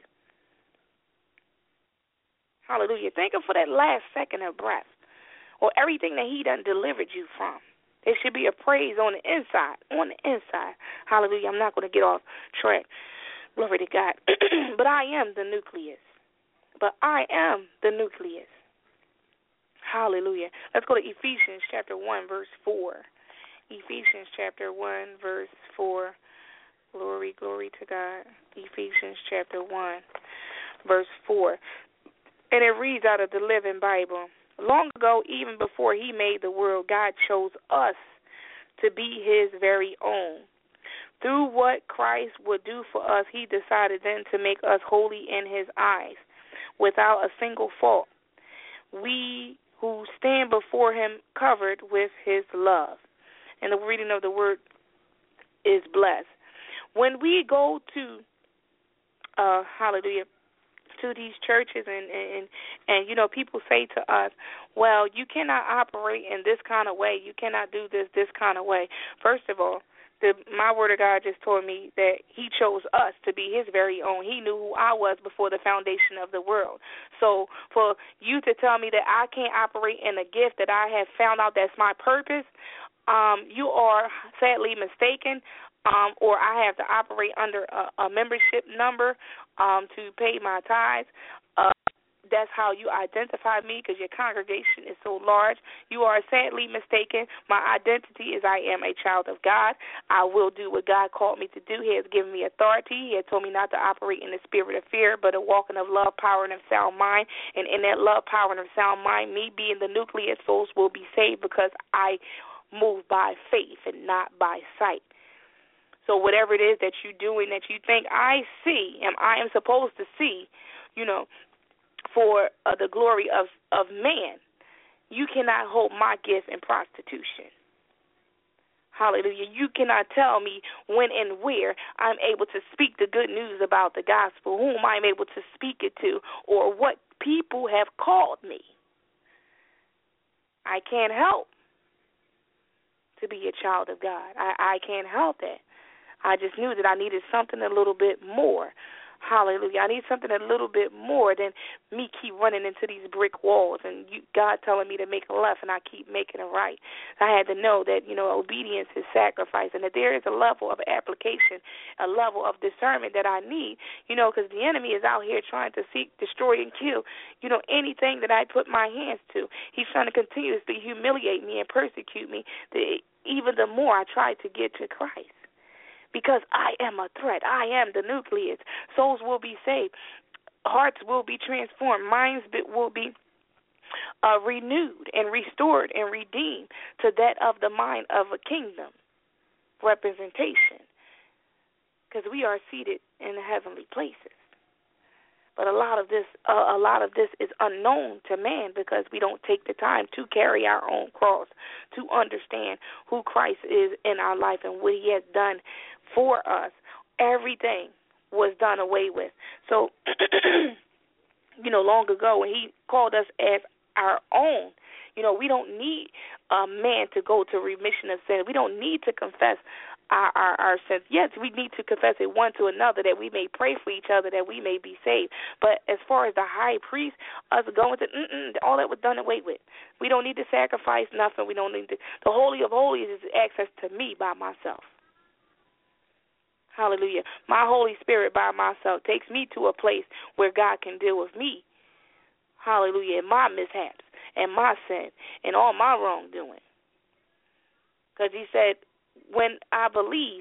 Hallelujah. Thank him for that last second of breath or everything that he done delivered you from. There should be a praise on the inside, on the inside. Hallelujah. I'm not going to get off track. Glory to God. But I am the nucleus. But I am the nucleus. Hallelujah. Let's go to Ephesians chapter one, verse four. Ephesians chapter one, verse four. Glory, glory to God. Ephesians chapter one, verse four. And it reads out of the Living Bible. Long ago, even before he made the world, God chose us to be his very own. Through what Christ would do for us, he decided then to make us holy in his eyes, without a single fault. We who stand before him covered with his love. And the reading of the word is blessed. When we go to, uh, hallelujah, to these churches and, and, and, you know, people say to us, well, you cannot operate in this kind of way. You cannot do this this kind of way. First of all, the, my word of God just told me that he chose us to be his very own. He knew who I was before the foundation of the world. So for you to tell me that I can't operate in a gift that I have found out that's my purpose, um, you are sadly mistaken. Um, or I have to operate under a, a membership number um, to pay my tithes. Uh, that's how you identify me because your congregation is so large. You are sadly mistaken. My identity is I am a child of God. I will do what God called me to do. He has given me authority. He has told me not to operate in the spirit of fear, but a walking of love, power, and of sound mind. And in that love, power, and of sound mind, me being the nucleus, souls will be saved because I move by faith and not by sight. So whatever it is that you're doing that you think I see and I am supposed to see, you know, for uh, the glory of, of man, you cannot hold my gift in prostitution. Hallelujah. You cannot tell me when and where I'm able to speak the good news about the gospel, whom I'm able to speak it to, or what people have called me. I can't help to be a child of God. I, I can't help that. I just knew that I needed something a little bit more. Hallelujah. I need something a little bit more than me keep running into these brick walls and you, God telling me to make a left and I keep making a right. I had to know that, you know, obedience is sacrifice and that there is a level of application, a level of discernment that I need, you know, because the enemy is out here trying to seek, destroy, and kill, you know, anything that I put my hands to. He's trying to continuously humiliate me and persecute me, the, even the more I try to get to Christ. because I am a threat. I am the nucleus. Souls will be saved. Hearts will be transformed. Minds will be uh, renewed and restored and redeemed to that of the mind of a kingdom representation, because we are seated in the heavenly places. But a lot of this, uh, a lot of this is unknown to man because we don't take the time to carry our own cross, to understand who Christ is in our life and what He has done for us. Everything was done away with. So, you know, long ago when He called us as our own, you know, we don't need a man to go to remission of sin. We don't need to confess Our, our, our sins. Yes, we need to confess it one to another that we may pray for each other, that we may be saved. But as far as the high priest, us going to, mm-mm, all that was done away with. We don't need to sacrifice nothing. We don't need to. The Holy of Holies is access to me by myself. Hallelujah. My Holy Spirit by myself takes me to a place where God can deal with me. Hallelujah. And my mishaps and my sin and all my wrongdoing. Because He said, when I believe,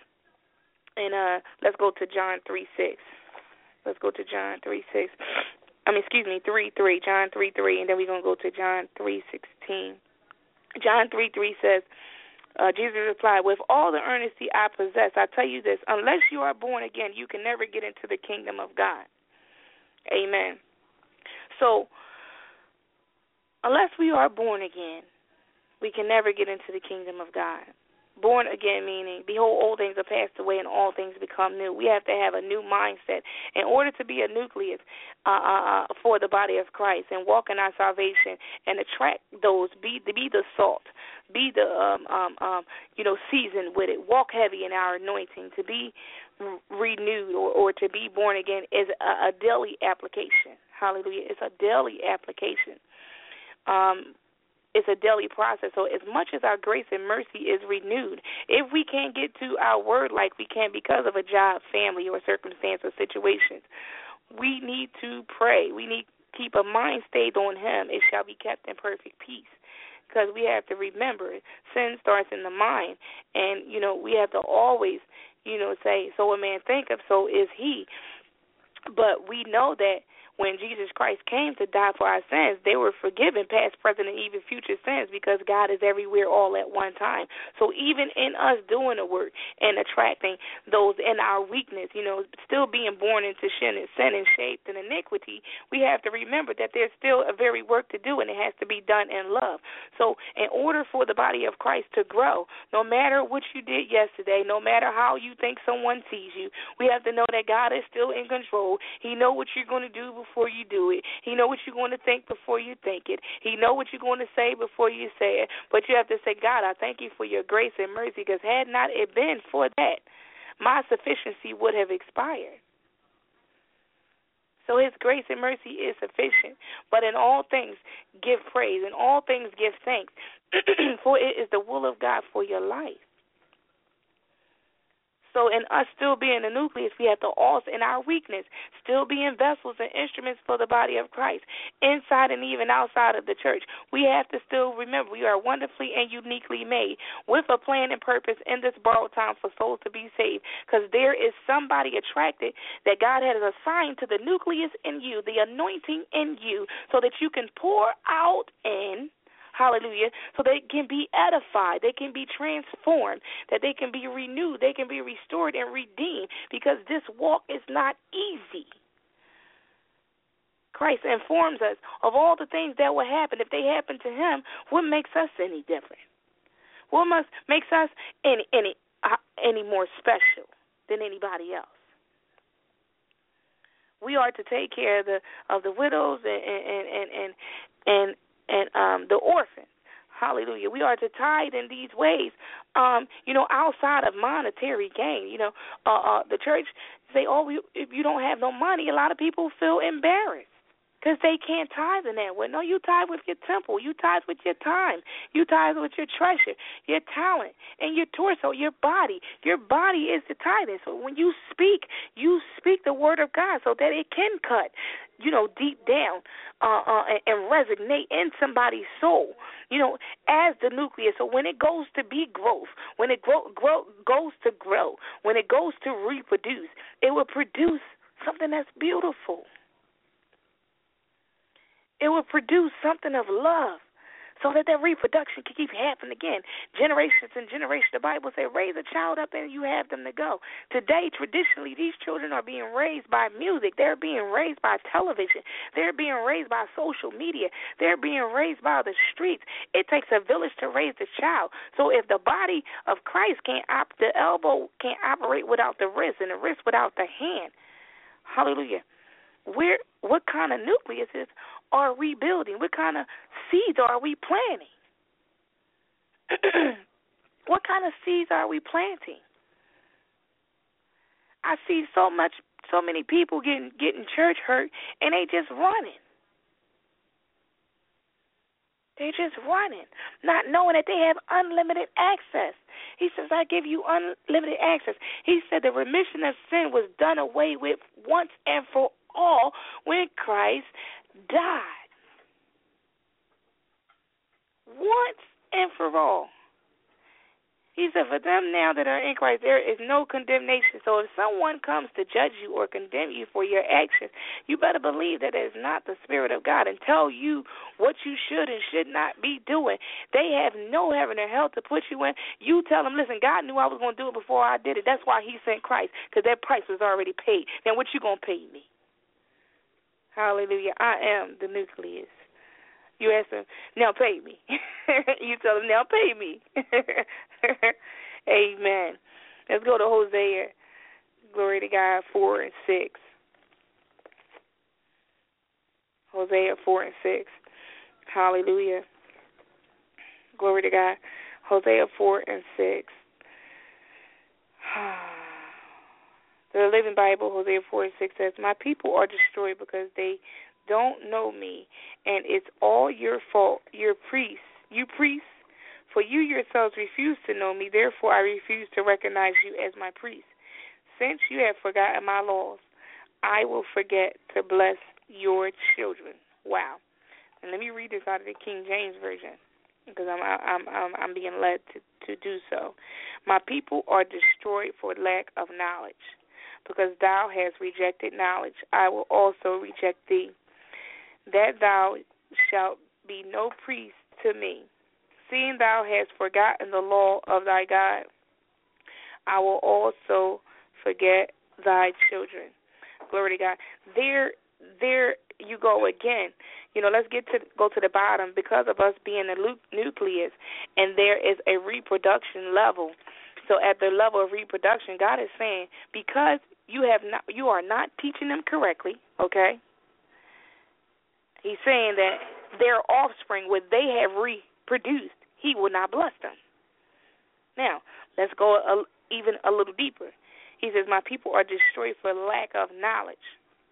and uh, let's go to John three six. Let's go to John three six. I mean, excuse me, three three. John three three, and then we're gonna go to John three sixteen. John three three says, uh, Jesus replied, "With all the earnesty I possess, I tell you this: unless you are born again, you can never get into the kingdom of God." Amen. So, unless we are born again, we can never get into the kingdom of God. Born again meaning, behold, old things are passed away and all things become new. We have to have a new mindset in order to be a nucleus uh, uh, for the body of Christ and walk in our salvation and attract those, be, be the salt, be the, um, um, um, you know, seasoned with it, walk heavy in our anointing. To be renewed or, or to be born again is a, a daily application. Hallelujah. It's a daily application. Um It's a daily process. So as much as our grace and mercy is renewed, if we can't get to our word like we can because of a job, family, or circumstance or situations, we need to pray. We need to keep a mind stayed on Him. It shall be kept in perfect peace. Because we have to remember, sin starts in the mind. And, you know, we have to always, you know, say, so a man thinketh, so is he. But we know that when Jesus Christ came to die for our sins, they were forgiven, past, present, and even future sins, because God is everywhere all at one time. So even in us doing the work and attracting those in our weakness, you know, still being born into sin and sin and shaped in iniquity, we have to remember that there's still a very work to do, and it has to be done in love. So in order for the body of Christ to grow, no matter what you did yesterday, no matter how you think someone sees you, we have to know that God is still in control. He knows what you're going to do before before you do it. He know what you're going to think before you think it. He know what you're going to say before you say it. But you have to say, God, I thank you for your grace and mercy, because had not it been for that, my sufficiency would have expired. So His grace and mercy is sufficient. But in all things, give praise. In all things, give thanks. For it is the will of God for your life. So in us still being the nucleus, we have to also, in our weakness, still being vessels and instruments for the body of Christ, inside and even outside of the church. We have to still remember we are wonderfully and uniquely made with a plan and purpose in this borrowed time for souls to be saved, because there is somebody attracted that God has assigned to the nucleus in you, the anointing in you, so that you can pour out in. Hallelujah. So they can be edified, they can be transformed, that they can be renewed, they can be restored and redeemed, because this walk is not easy. Christ informs us of all the things that will happen. If they happen to Him, what makes us any different? What must, makes us any any uh, any more special than anybody else? We are to take care of the of the widows and and and and, and and um, the orphans. Hallelujah. We are to tithe in these ways, um, you know, outside of monetary gain. You know, uh, uh, the church say, oh, we, if you don't have no money, a lot of people feel embarrassed. Because they can't tithe in that way. No, you tithe with your temple. You tithe with your time. You tithe with your treasure, your talent, and your torso, your body. Your body is the tithing. So when you speak, you speak the word of God so that it can cut, you know, deep down uh, uh, and, and resonate in somebody's soul, you know, as the nucleus. So when it goes to be growth, when it grow, grow, goes to grow, when it goes to reproduce, it will produce something that's beautiful. It will produce something of love so that that reproduction can keep happening again. Generations and generations. The Bible says, raise a child up and you have them to go. Today, traditionally, these children are being raised by music. They're being raised by television. They're being raised by social media. They're being raised by the streets. It takes a village to raise the child. So if the body of Christ can't, op- the elbow can't operate without the wrist and the wrist without the hand, hallelujah. Where, what kind of nucleuses are we building? What kind of seeds are we planting? What kind of seeds are we planting? I see so much, so many people getting getting church hurt, and they just running. They're just running, not knowing that they have unlimited access. He says, I give you unlimited access. He said the remission of sin was done away with once and for all when Christ died. Once and for all. He said, for them now that are in Christ, there is no condemnation. So if someone comes to judge you or condemn you for your actions, you better believe that it is not the Spirit of God and tell you what you should and should not be doing. They have no heaven or hell to put you in. You tell them, listen, God knew I was going to do it before I did it. That's why he sent Christ, because that price was already paid. Now what you going to pay me? Hallelujah. I am the nucleus. You ask them, now pay me. You tell them, now pay me. Amen. Let's go to Hosea. Glory to God, four and six. Hosea four and six. Hallelujah. Glory to God. Hosea four and six. The Living Bible, Hosea four and six says, my people are destroyed because they don't know me, and it's all your fault, your priests, you priests, for you yourselves refuse to know me, therefore I refuse to recognize you as my priest. Since you have forgotten my laws, I will forget to bless your children. Wow. And let me read this out of the King James Version, because I'm I'm I'm, I'm being led to, to do so. My people are destroyed for lack of knowledge, because thou hast rejected knowledge. I will also reject thee, that thou shalt be no priest to me. Seeing thou hast forgotten the law of thy God, I will also forget thy children. Glory to God. There, there you go again. You know, let's get to go to the bottom. Because of us being a nucleus, and there is a reproduction level. So at the level of reproduction, God is saying, because you have not, you are not teaching them correctly. Okay. He's saying that their offspring, what they have reproduced, he will not bless them. Now, let's go a, even a little deeper. He says, my people are destroyed for lack of knowledge.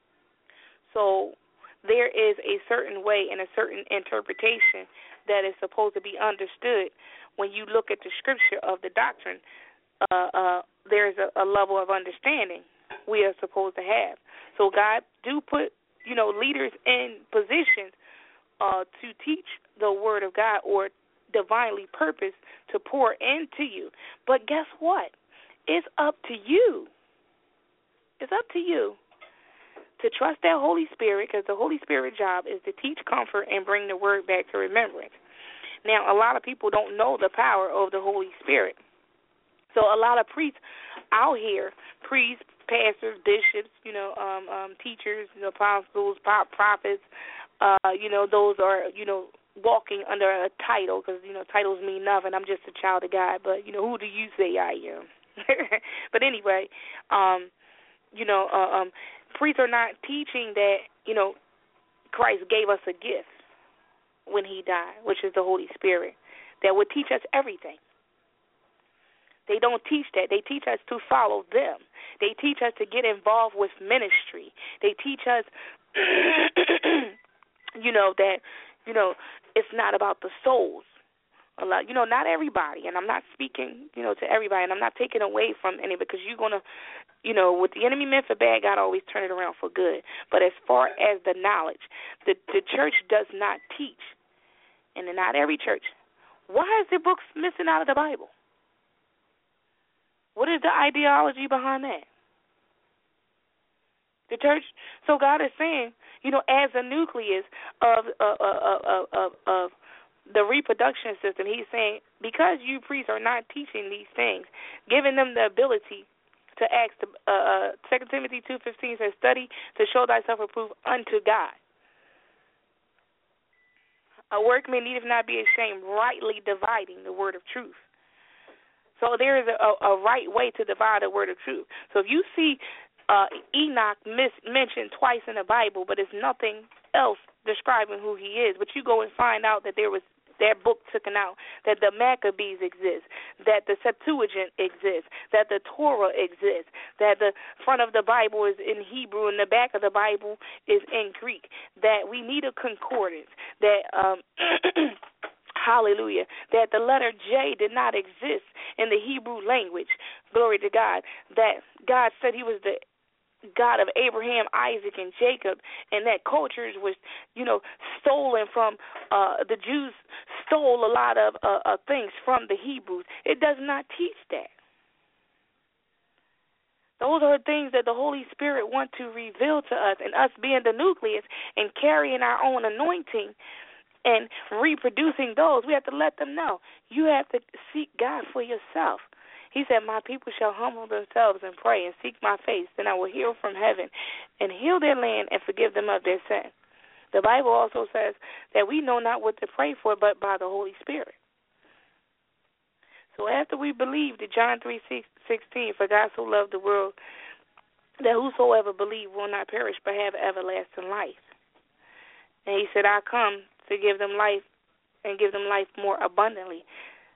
So there is a certain way and a certain interpretation that is supposed to be understood when you look at the scripture of the doctrine. Uh, uh, there is a, a level of understanding we are supposed to have. So God do put, you know, leaders in positions uh, to teach the word of God or divinely purpose to pour into you. But guess what? It's up to you. It's up to you to trust that Holy Spirit, because the Holy Spirit job is to teach, comfort, and bring the word back to remembrance. Now, a lot of people don't know the power of the Holy Spirit. So a lot of priests out here, priests, pastors, bishops, you know, um, um, teachers, you know, apostles, prophets, uh, you know, those are, you know, walking under a title, because, you know, titles mean nothing. I'm just a child of God, but, you know, who do you say I am? But anyway, um, you know, uh, um, priests are not teaching that, you know, Christ gave us a gift when he died, which is the Holy Spirit, that would teach us everything. They don't teach that. They teach us to follow them. They teach us to get involved with ministry. They teach us you know, that, you know, it's not about the souls. A lot, you know, not everybody, and I'm not speaking, you know, to everybody, and I'm not taking away from any, because you're going to, you know, what the enemy meant for bad, God always turn it around for good. But as far as the knowledge, the, the church does not teach, and not every church. Why is the books missing out of the Bible? What is the ideology behind that? The church, so God is saying, you know, as a nucleus of of of of, of, of the reproduction system, he's saying, because you priests are not teaching these things, giving them the ability to ask, the, uh, Second Timothy two fifteen says, study to show thyself approved unto God. A workman needeth not be ashamed, rightly dividing the word of truth. So there is a, a right way to divide the word of truth. So if you see uh, Enoch mis- mentioned twice in the Bible, but it's nothing else describing who he is, but you go and find out that there was that book taken out, that the Maccabees exist, that the Septuagint exists, that the Torah exists, that the front of the Bible is in Hebrew and the back of the Bible is in Greek, that we need a concordance, that, um, hallelujah, that the letter J did not exist in the Hebrew language, glory to God, that God said he was the God of Abraham, Isaac, and Jacob, and that cultures was, you know, stolen from, uh, the Jews stole a lot of uh, uh, things from the Hebrews. It does not teach that. Those are things that the Holy Spirit wants to reveal to us, and us being the nucleus and carrying our own anointing and reproducing those, we have to let them know. You have to seek God for yourself. He said, my people shall humble themselves and pray and seek my face, then I will hear from heaven and heal their land and forgive them of their sin. The Bible also says that we know not what to pray for but by the Holy Spirit. So after we believe that John three sixteen, for God so loved the world that whosoever believe will not perish but have everlasting life. And he said, I come to give them life and give them life more abundantly.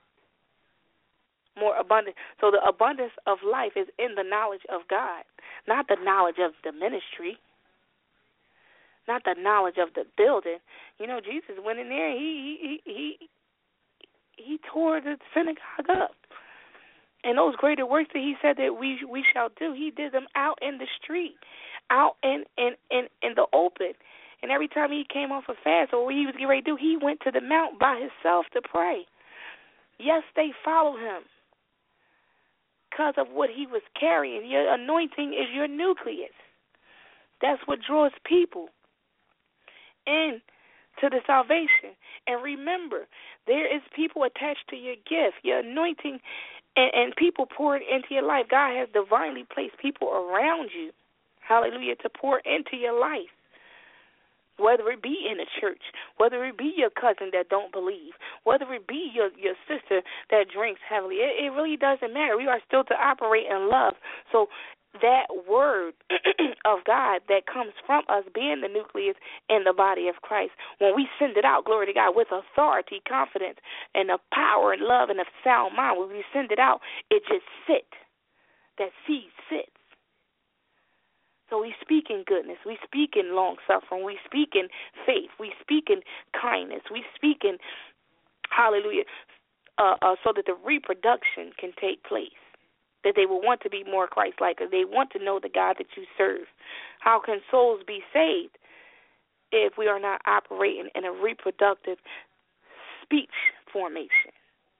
More abundant. So the abundance of life is in the knowledge of God, not the knowledge of the ministry, not the knowledge of the building. You know, Jesus went in there, he he he he tore the synagogue up. And those greater works that he said that we we shall do, he did them out in the street, out in in, in, in the open. And every time he came off a fast or what he was getting ready to do, he went to the mount by himself to pray. Yes, they followed him because of what he was carrying. Your anointing is your nucleus. That's what draws people in to the salvation. And remember, there is people attached to your gift, your anointing, and, and people poured into your life. God has divinely placed people around you, hallelujah, to pour into your life. Whether it be in a church, whether it be your cousin that don't believe, whether it be your, your sister that drinks heavily, it, it really doesn't matter. We are still to operate in love. So that word of God that comes from us being the nucleus in the body of Christ, when we send it out, glory to God, with authority, confidence, and the power and love and a sound mind, when we send it out, it just sits. That seed sits. So we speak in goodness, we speak in long-suffering, we speak in faith, we speak in kindness, we speak in, hallelujah, uh, uh, so that the reproduction can take place, that they will want to be more Christ-like, they want to know the God that you serve. How can souls be saved if we are not operating in a reproductive speech formation?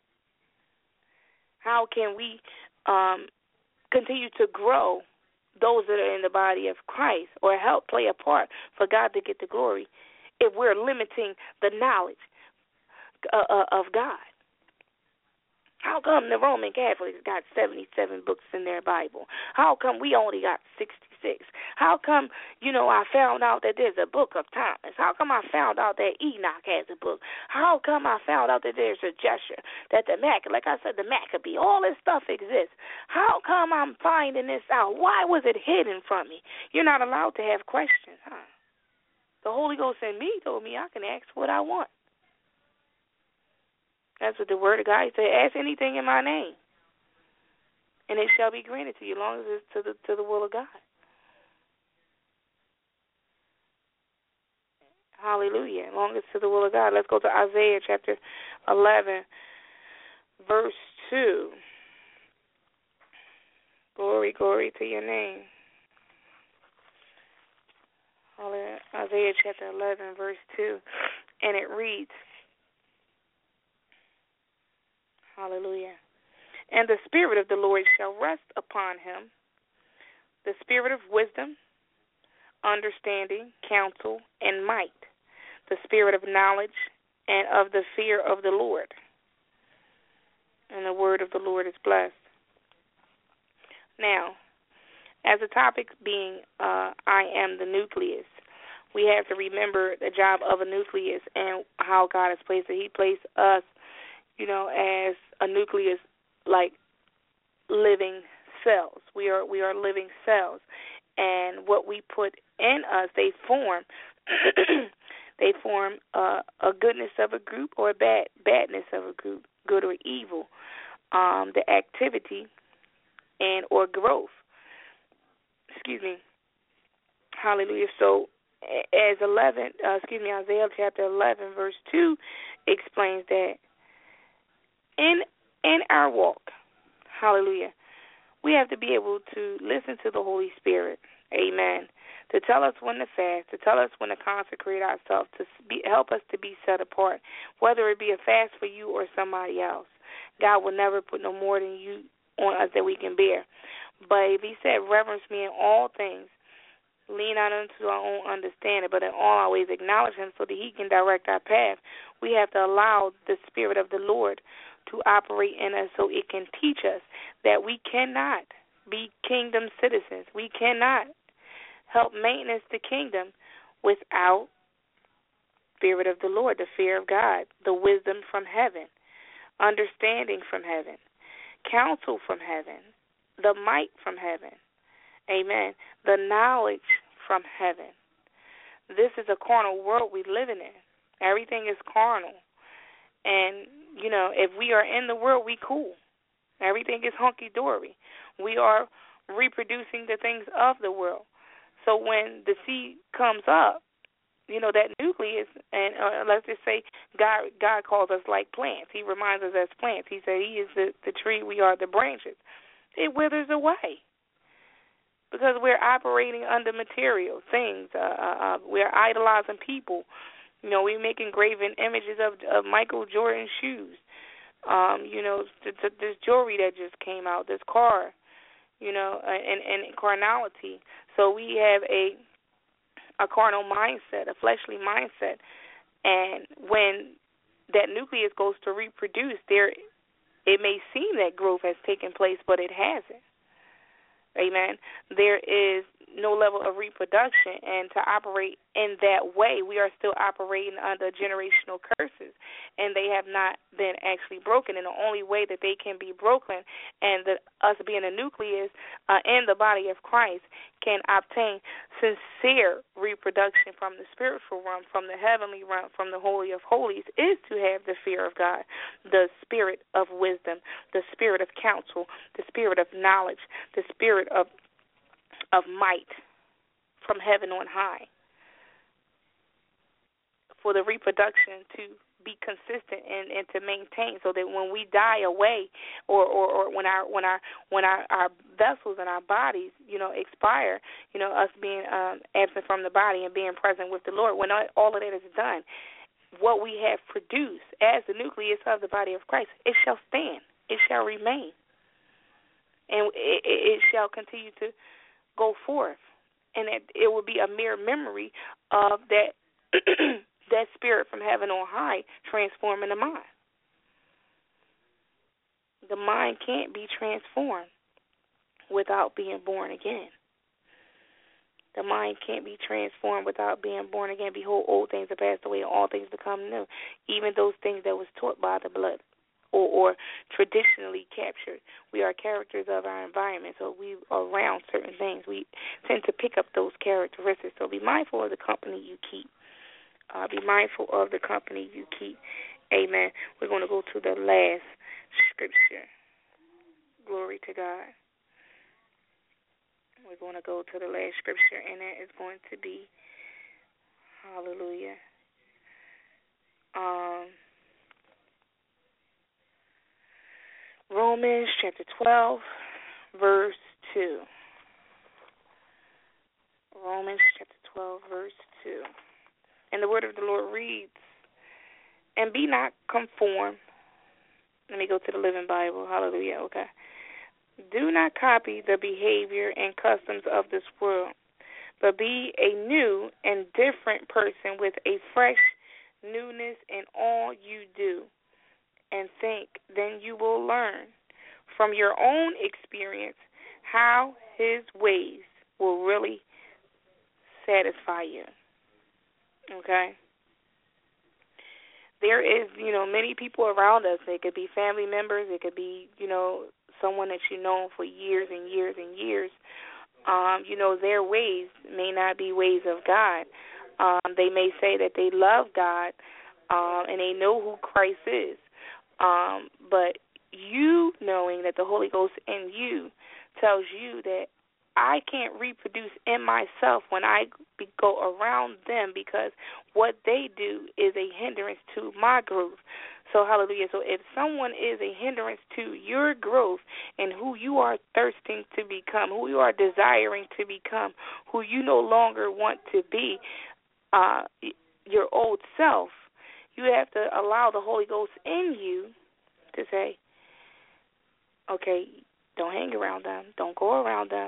How can we um, continue to grow those that are in the body of Christ, or help play a part for God to get the glory, if we're limiting the knowledge uh, uh, of God? How come the Roman Catholics got seventy-seven books in their Bible? How come we only got sixty-six? How come, you know, I found out that there's a book of Thomas? How come I found out that Enoch has a book? How come I found out that there's a Joshua, that the Mac, like I said, the Maccabee, all this stuff exists? How come I'm finding this out? Why was it hidden from me? You're not allowed to have questions, huh? The Holy Ghost in me told me I can ask what I want. That's what the word of God said. Ask anything in my name, and it shall be granted to you, as long as it's to the to the will of God. Hallelujah. As long as to the will of God. Let's go to Isaiah chapter eleven, verse two. Glory, glory to your name. Hallelujah. Isaiah chapter eleven, verse two. And it reads, hallelujah. And the Spirit of the Lord shall rest upon him, the Spirit of wisdom, understanding, counsel, and might, the Spirit of knowledge and of the fear of the Lord. And the word of the Lord is blessed. Now, as a topic being uh, I am the nucleus, we have to remember the job of a nucleus and how God has placed it. He placed us, you know, as a nucleus, like living cells. We are we are living cells, and what we put in us, they form. They form uh, a goodness of a group or a bad badness of a group, good or evil. Um, the activity and or growth. Excuse me. Hallelujah. So, as eleven, uh, excuse me, Isaiah chapter eleven, verse two explains that in in our walk, hallelujah, we have to be able to listen to the Holy Spirit, amen, to tell us when to fast, to tell us when to consecrate ourselves, to be, help us to be set apart, whether it be a fast for you or somebody else. God will never put no more than you on us that we can bear. But if he said, reverence me in all things, lean not unto our own understanding, but in all our ways acknowledge him so that he can direct our path, we have to allow the Spirit of the Lord to operate in us so it can teach us that we cannot be kingdom citizens. We cannot help maintenance the kingdom without Spirit of the Lord, the fear of God, the wisdom from heaven, understanding from heaven, counsel from heaven, the might from heaven, amen, the knowledge from heaven. This is a carnal world we live in. Everything is carnal. And, you know, if we are in the world, we cool. Everything is hunky-dory. We are reproducing the things of the world. So when the seed comes up, you know, that nucleus, and uh, let's just say God God calls us like plants. He reminds us as plants. He said he is the, the tree, we are the branches. It withers away because we're operating under material things. Uh, uh, we're idolizing people. You know, we're making graven images of, of Michael Jordan shoes. Um, you know, th- th- this jewelry that just came out, this car, you know, and, and carnality. So we have a a carnal mindset, a fleshly mindset, and when that nucleus goes to reproduce, there it may seem that growth has taken place, but it hasn't. Amen. There is no level of reproduction, and to operate in that way, we are still operating under generational curses, and they have not been actually broken. And the only way that they can be broken, and the, us being a nucleus uh, in the body of Christ, can obtain sincere reproduction from the spiritual realm, from the heavenly realm, from the Holy of Holies, is to have the fear of God, the spirit of wisdom, the spirit of counsel, the spirit of knowledge, the spirit of of might from heaven on high, for the reproduction to be consistent and, and to maintain, so that when we die away, or, or, or when our when our when our, our vessels and our bodies, you know, expire, you know, us being um, absent from the body and being present with the Lord, when all of that is done, what we have produced as the nucleus of the body of Christ, it shall stand, it shall remain, and it, it shall continue to go forth, and it, it will be a mere memory of that that spirit from heaven on high transforming the mind. The mind can't be transformed without being born again. The mind can't be transformed without being born again. Behold, old things have passed away, and all things become new. Even those things that was taught by the blood, or, or traditionally captured. We are characters of our environment, so we are around certain things. We tend to pick up those characteristics. So be mindful of the company you keep. Uh, be mindful of the company you keep. Amen. We're going to go to the last scripture. Glory to God. We're going to go to the last scripture, and that is going to be, hallelujah, Um, Romans chapter twelve, verse two. Romans chapter twelve, verse two. And the word of the Lord reads, and be not conformed. Let me go to the Living Bible. Hallelujah. Okay. Do not copy the behavior and customs of this world, but be a new and different person with a fresh newness in all you do and think. Then you will learn from your own experience how his ways will really satisfy you. Okay? There is, you know, many people around us. It could be family members. It could be, you know, someone that you've known for years and years and years. Um, you know, their ways may not be ways of God. Um, they may say that they love God um, and they know who Christ is. Um, but you knowing that the Holy Ghost in you tells you that I can't reproduce in myself when I go around them, because what they do is a hindrance to my growth. So, hallelujah. So if someone is a hindrance to your growth and who you are thirsting to become, who you are desiring to become, who you no longer want to be, uh, your old self, you have to allow the Holy Ghost in you to say, okay, don't hang around them. Don't go around them.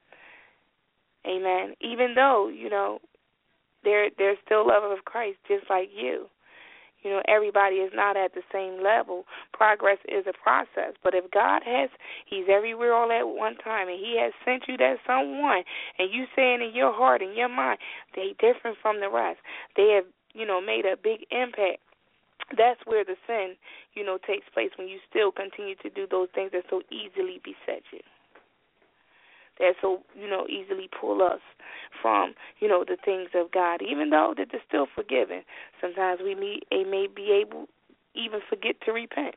Amen. Even though, you know, they're, they're still lovers of Christ just like you. You know, everybody is not at the same level. Progress is a process. But if God has, he's everywhere all at one time, and he has sent you that someone, and you saying in your heart and your mind, they different from the rest. They have, you know, made a big impact. That's where the sin, you know, takes place, when you still continue to do those things that so easily beset you, that so, you know, easily pull us from, you know, the things of God. Even though that they're still forgiven, sometimes we may, may be able even forget to repent,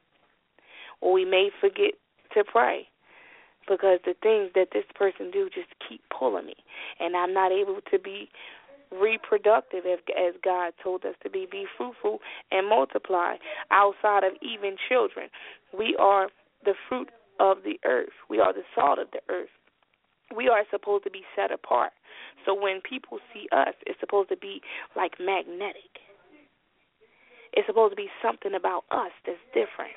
or we may forget to pray, because the things that this person do just keep pulling me, and I'm not able to be reproductive as, as God told us to be. Be fruitful and multiply. Outside of even children, we are the fruit of the earth. We are the salt of the earth. We are supposed to be set apart. So when people see us, it's supposed to be like magnetic. It's supposed to be something about us that's different.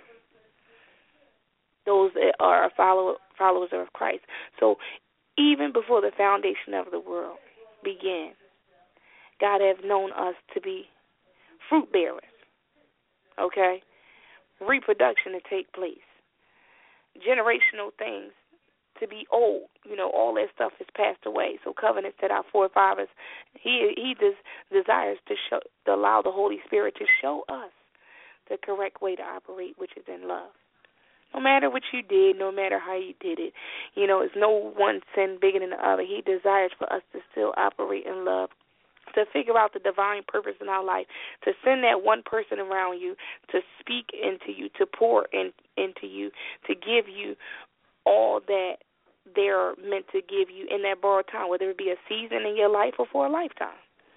Those that are follow, followers of Christ. So even before the foundation of the world began, God has known us to be fruit bearers, okay? Reproduction to take place. Generational things to be old. You know, all that stuff has passed away. So covenants that our forefathers, he he des, desires to, show, to allow the Holy Spirit to show us the correct way to operate, which is in love. No matter what you did, no matter how you did it, you know, it's no one sin bigger than the other. He desires for us to still operate in love, to figure out the divine purpose in our life, to send that one person around you to speak into you, to pour in, into you, to give you all that they're meant to give you in that borrowed time, whether it be a season in your life or for a lifetime.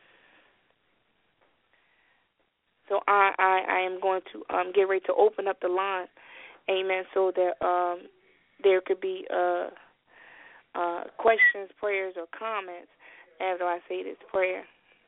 So I, I, I am going to um, get ready to open up the line, amen, so that um, there could be uh, uh, questions, prayers, or comments after I say this prayer.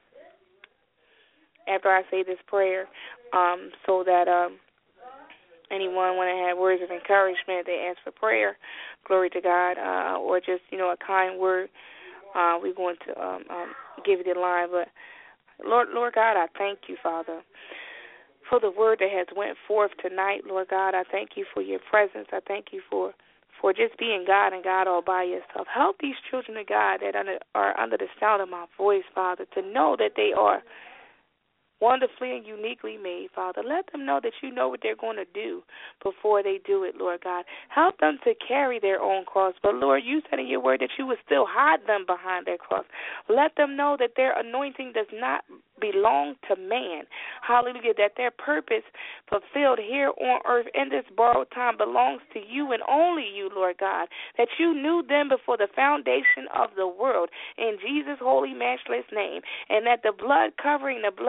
After I say this prayer, um, so that um, anyone want to have words of encouragement, they ask for prayer, glory to God, uh, or just, you know, a kind word, uh, we're going to um, um, give you the line. But Lord, Lord God, I thank you, Father, for the word that has went forth tonight. Lord God, I thank you for your presence. I thank you for for just being God and God all by yourself. Help these children of God that under, are under the sound of my voice, Father, to know that they are wonderfully and uniquely made, Father. Let them know that you know what they're going to do before they do it, Lord God. Help them to carry their own cross. But, Lord, you said in your word that you would still hide them behind their cross. Let them know that their anointing does not belong to man. Hallelujah. That their purpose fulfilled here on earth in this borrowed time belongs to you and only you, Lord God. That you knew them before the foundation of the world in Jesus' holy, matchless name. And that the blood covering, the blood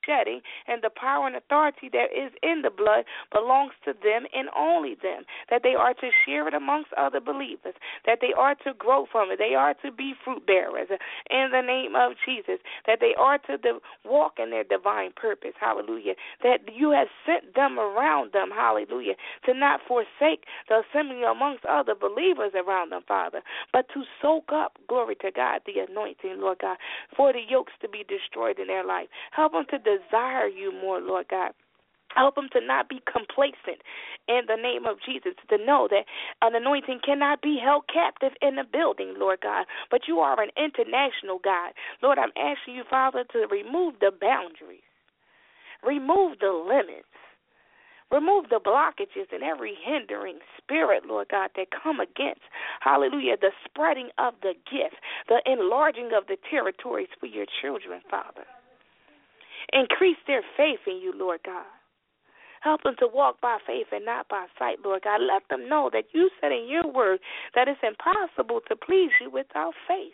shedding and the power and authority that is in the blood belongs to them and only them, that they are to share it amongst other believers, that they are to grow from it, they are to be fruit bearers in the name of Jesus, that they are to the, walk in their divine purpose, hallelujah, that you have sent them around them, hallelujah, to not forsake the assembly amongst other believers around them, Father, but to soak up, glory to God, the anointing, Lord God, for the yokes to be destroyed in their life. Help them to desire you more, Lord God. Help them to not be complacent in the name of Jesus, to know that an anointing cannot be held captive in a building, Lord God, but you are an international God. Lord, I'm asking you, Father, to remove the boundaries, remove the limits, remove the blockages and every hindering spirit, Lord God, that come against, hallelujah, the spreading of the gift, the enlarging of the territories for your children, Father. Increase their faith in you, Lord God. Help them to walk by faith and not by sight, Lord God. Let them know that you said in your word that it's impossible to please you without faith.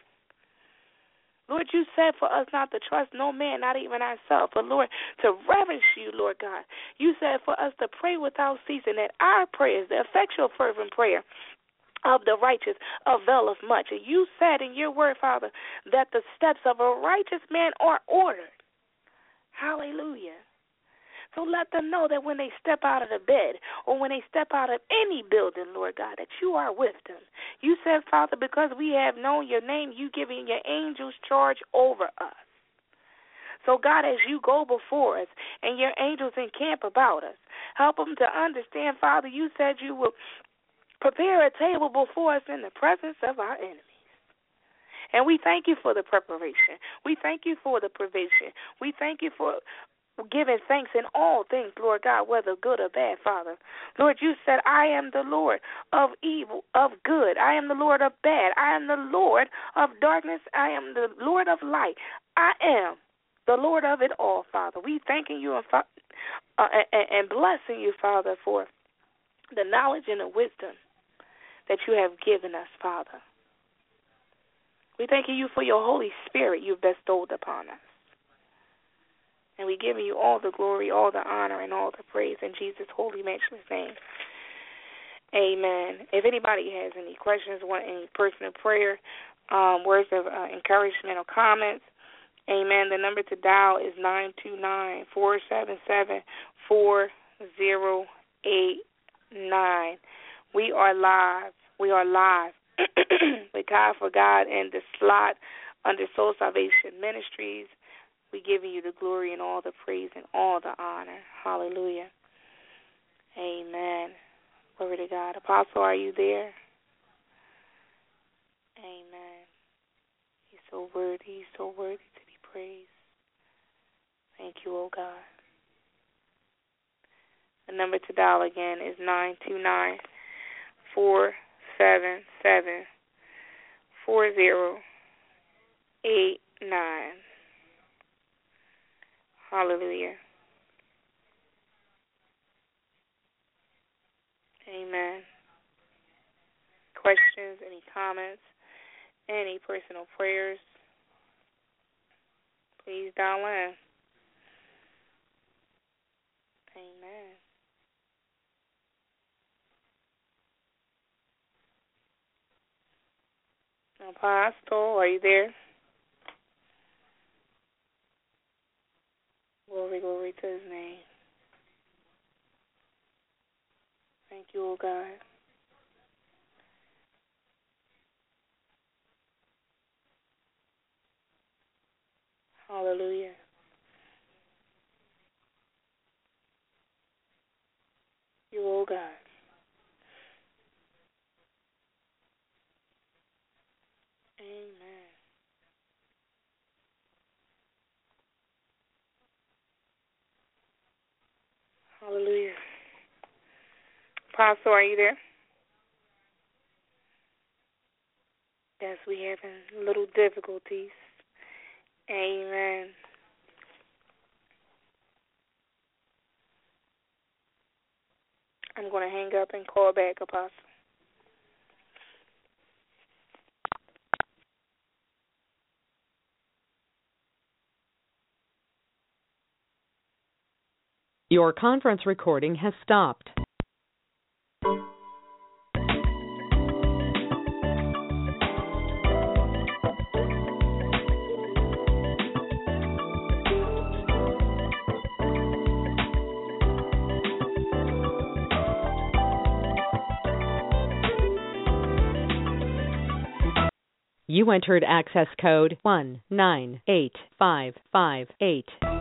Lord, you said for us not to trust no man, not even ourselves, but, Lord, to reverence you, Lord God. You said for us to pray without ceasing, that our prayers, the effectual fervent prayer of the righteous, availeth much. And you said in your word, Father, that the steps of a righteous man are ordered. Hallelujah. So let them know that when they step out of the bed or when they step out of any building, Lord God, that you are with them. You said, Father, because we have known your name, you giving your angels charge over us. So, God, as you go before us and your angels encamp about us, help them to understand, Father, you said you will prepare a table before us in the presence of our enemies. And we thank you for the preparation. We thank you for the provision. We thank you for giving thanks in all things, Lord God, whether good or bad, Father. Lord, you said, I am the Lord of evil, of good. I am the Lord of bad. I am the Lord of darkness. I am the Lord of light. I am the Lord of it all, Father. We thanking you and, uh, and, and blessing you, Father, for the knowledge and the wisdom that you have given us, Father. We thank you for your Holy Spirit you've bestowed upon us. And we give you all the glory, all the honor, and all the praise in Jesus' holy, matchless name. Amen. If anybody has any questions, want any personal prayer, um, words of uh, encouragement or comments, amen, the number to dial is nine two nine, four seven seven, four zero eight nine. We are live. We are live with God for God and the slot under Soul Salvation Ministries. We giving you the glory and all the praise and all the honor. Hallelujah. Amen. Glory to God. Apostle, are you there? Amen. He's so worthy. He's so worthy to be praised. Thank you, oh God. The number to dial again is nine two nine, four seven seven, four zero eight nine. Hallelujah. Amen. Questions, any comments, any personal prayers, please dial in. Amen. Apostle, are you there? Glory, glory to his name. Thank you, oh God. Hallelujah. You, oh God. Amen. Hallelujah. Apostle, are you there? Yes, we having little difficulties. Amen. I'm going to hang up and call back, Apostle. Your conference recording has stopped. You entered access code one nine eight five five eight.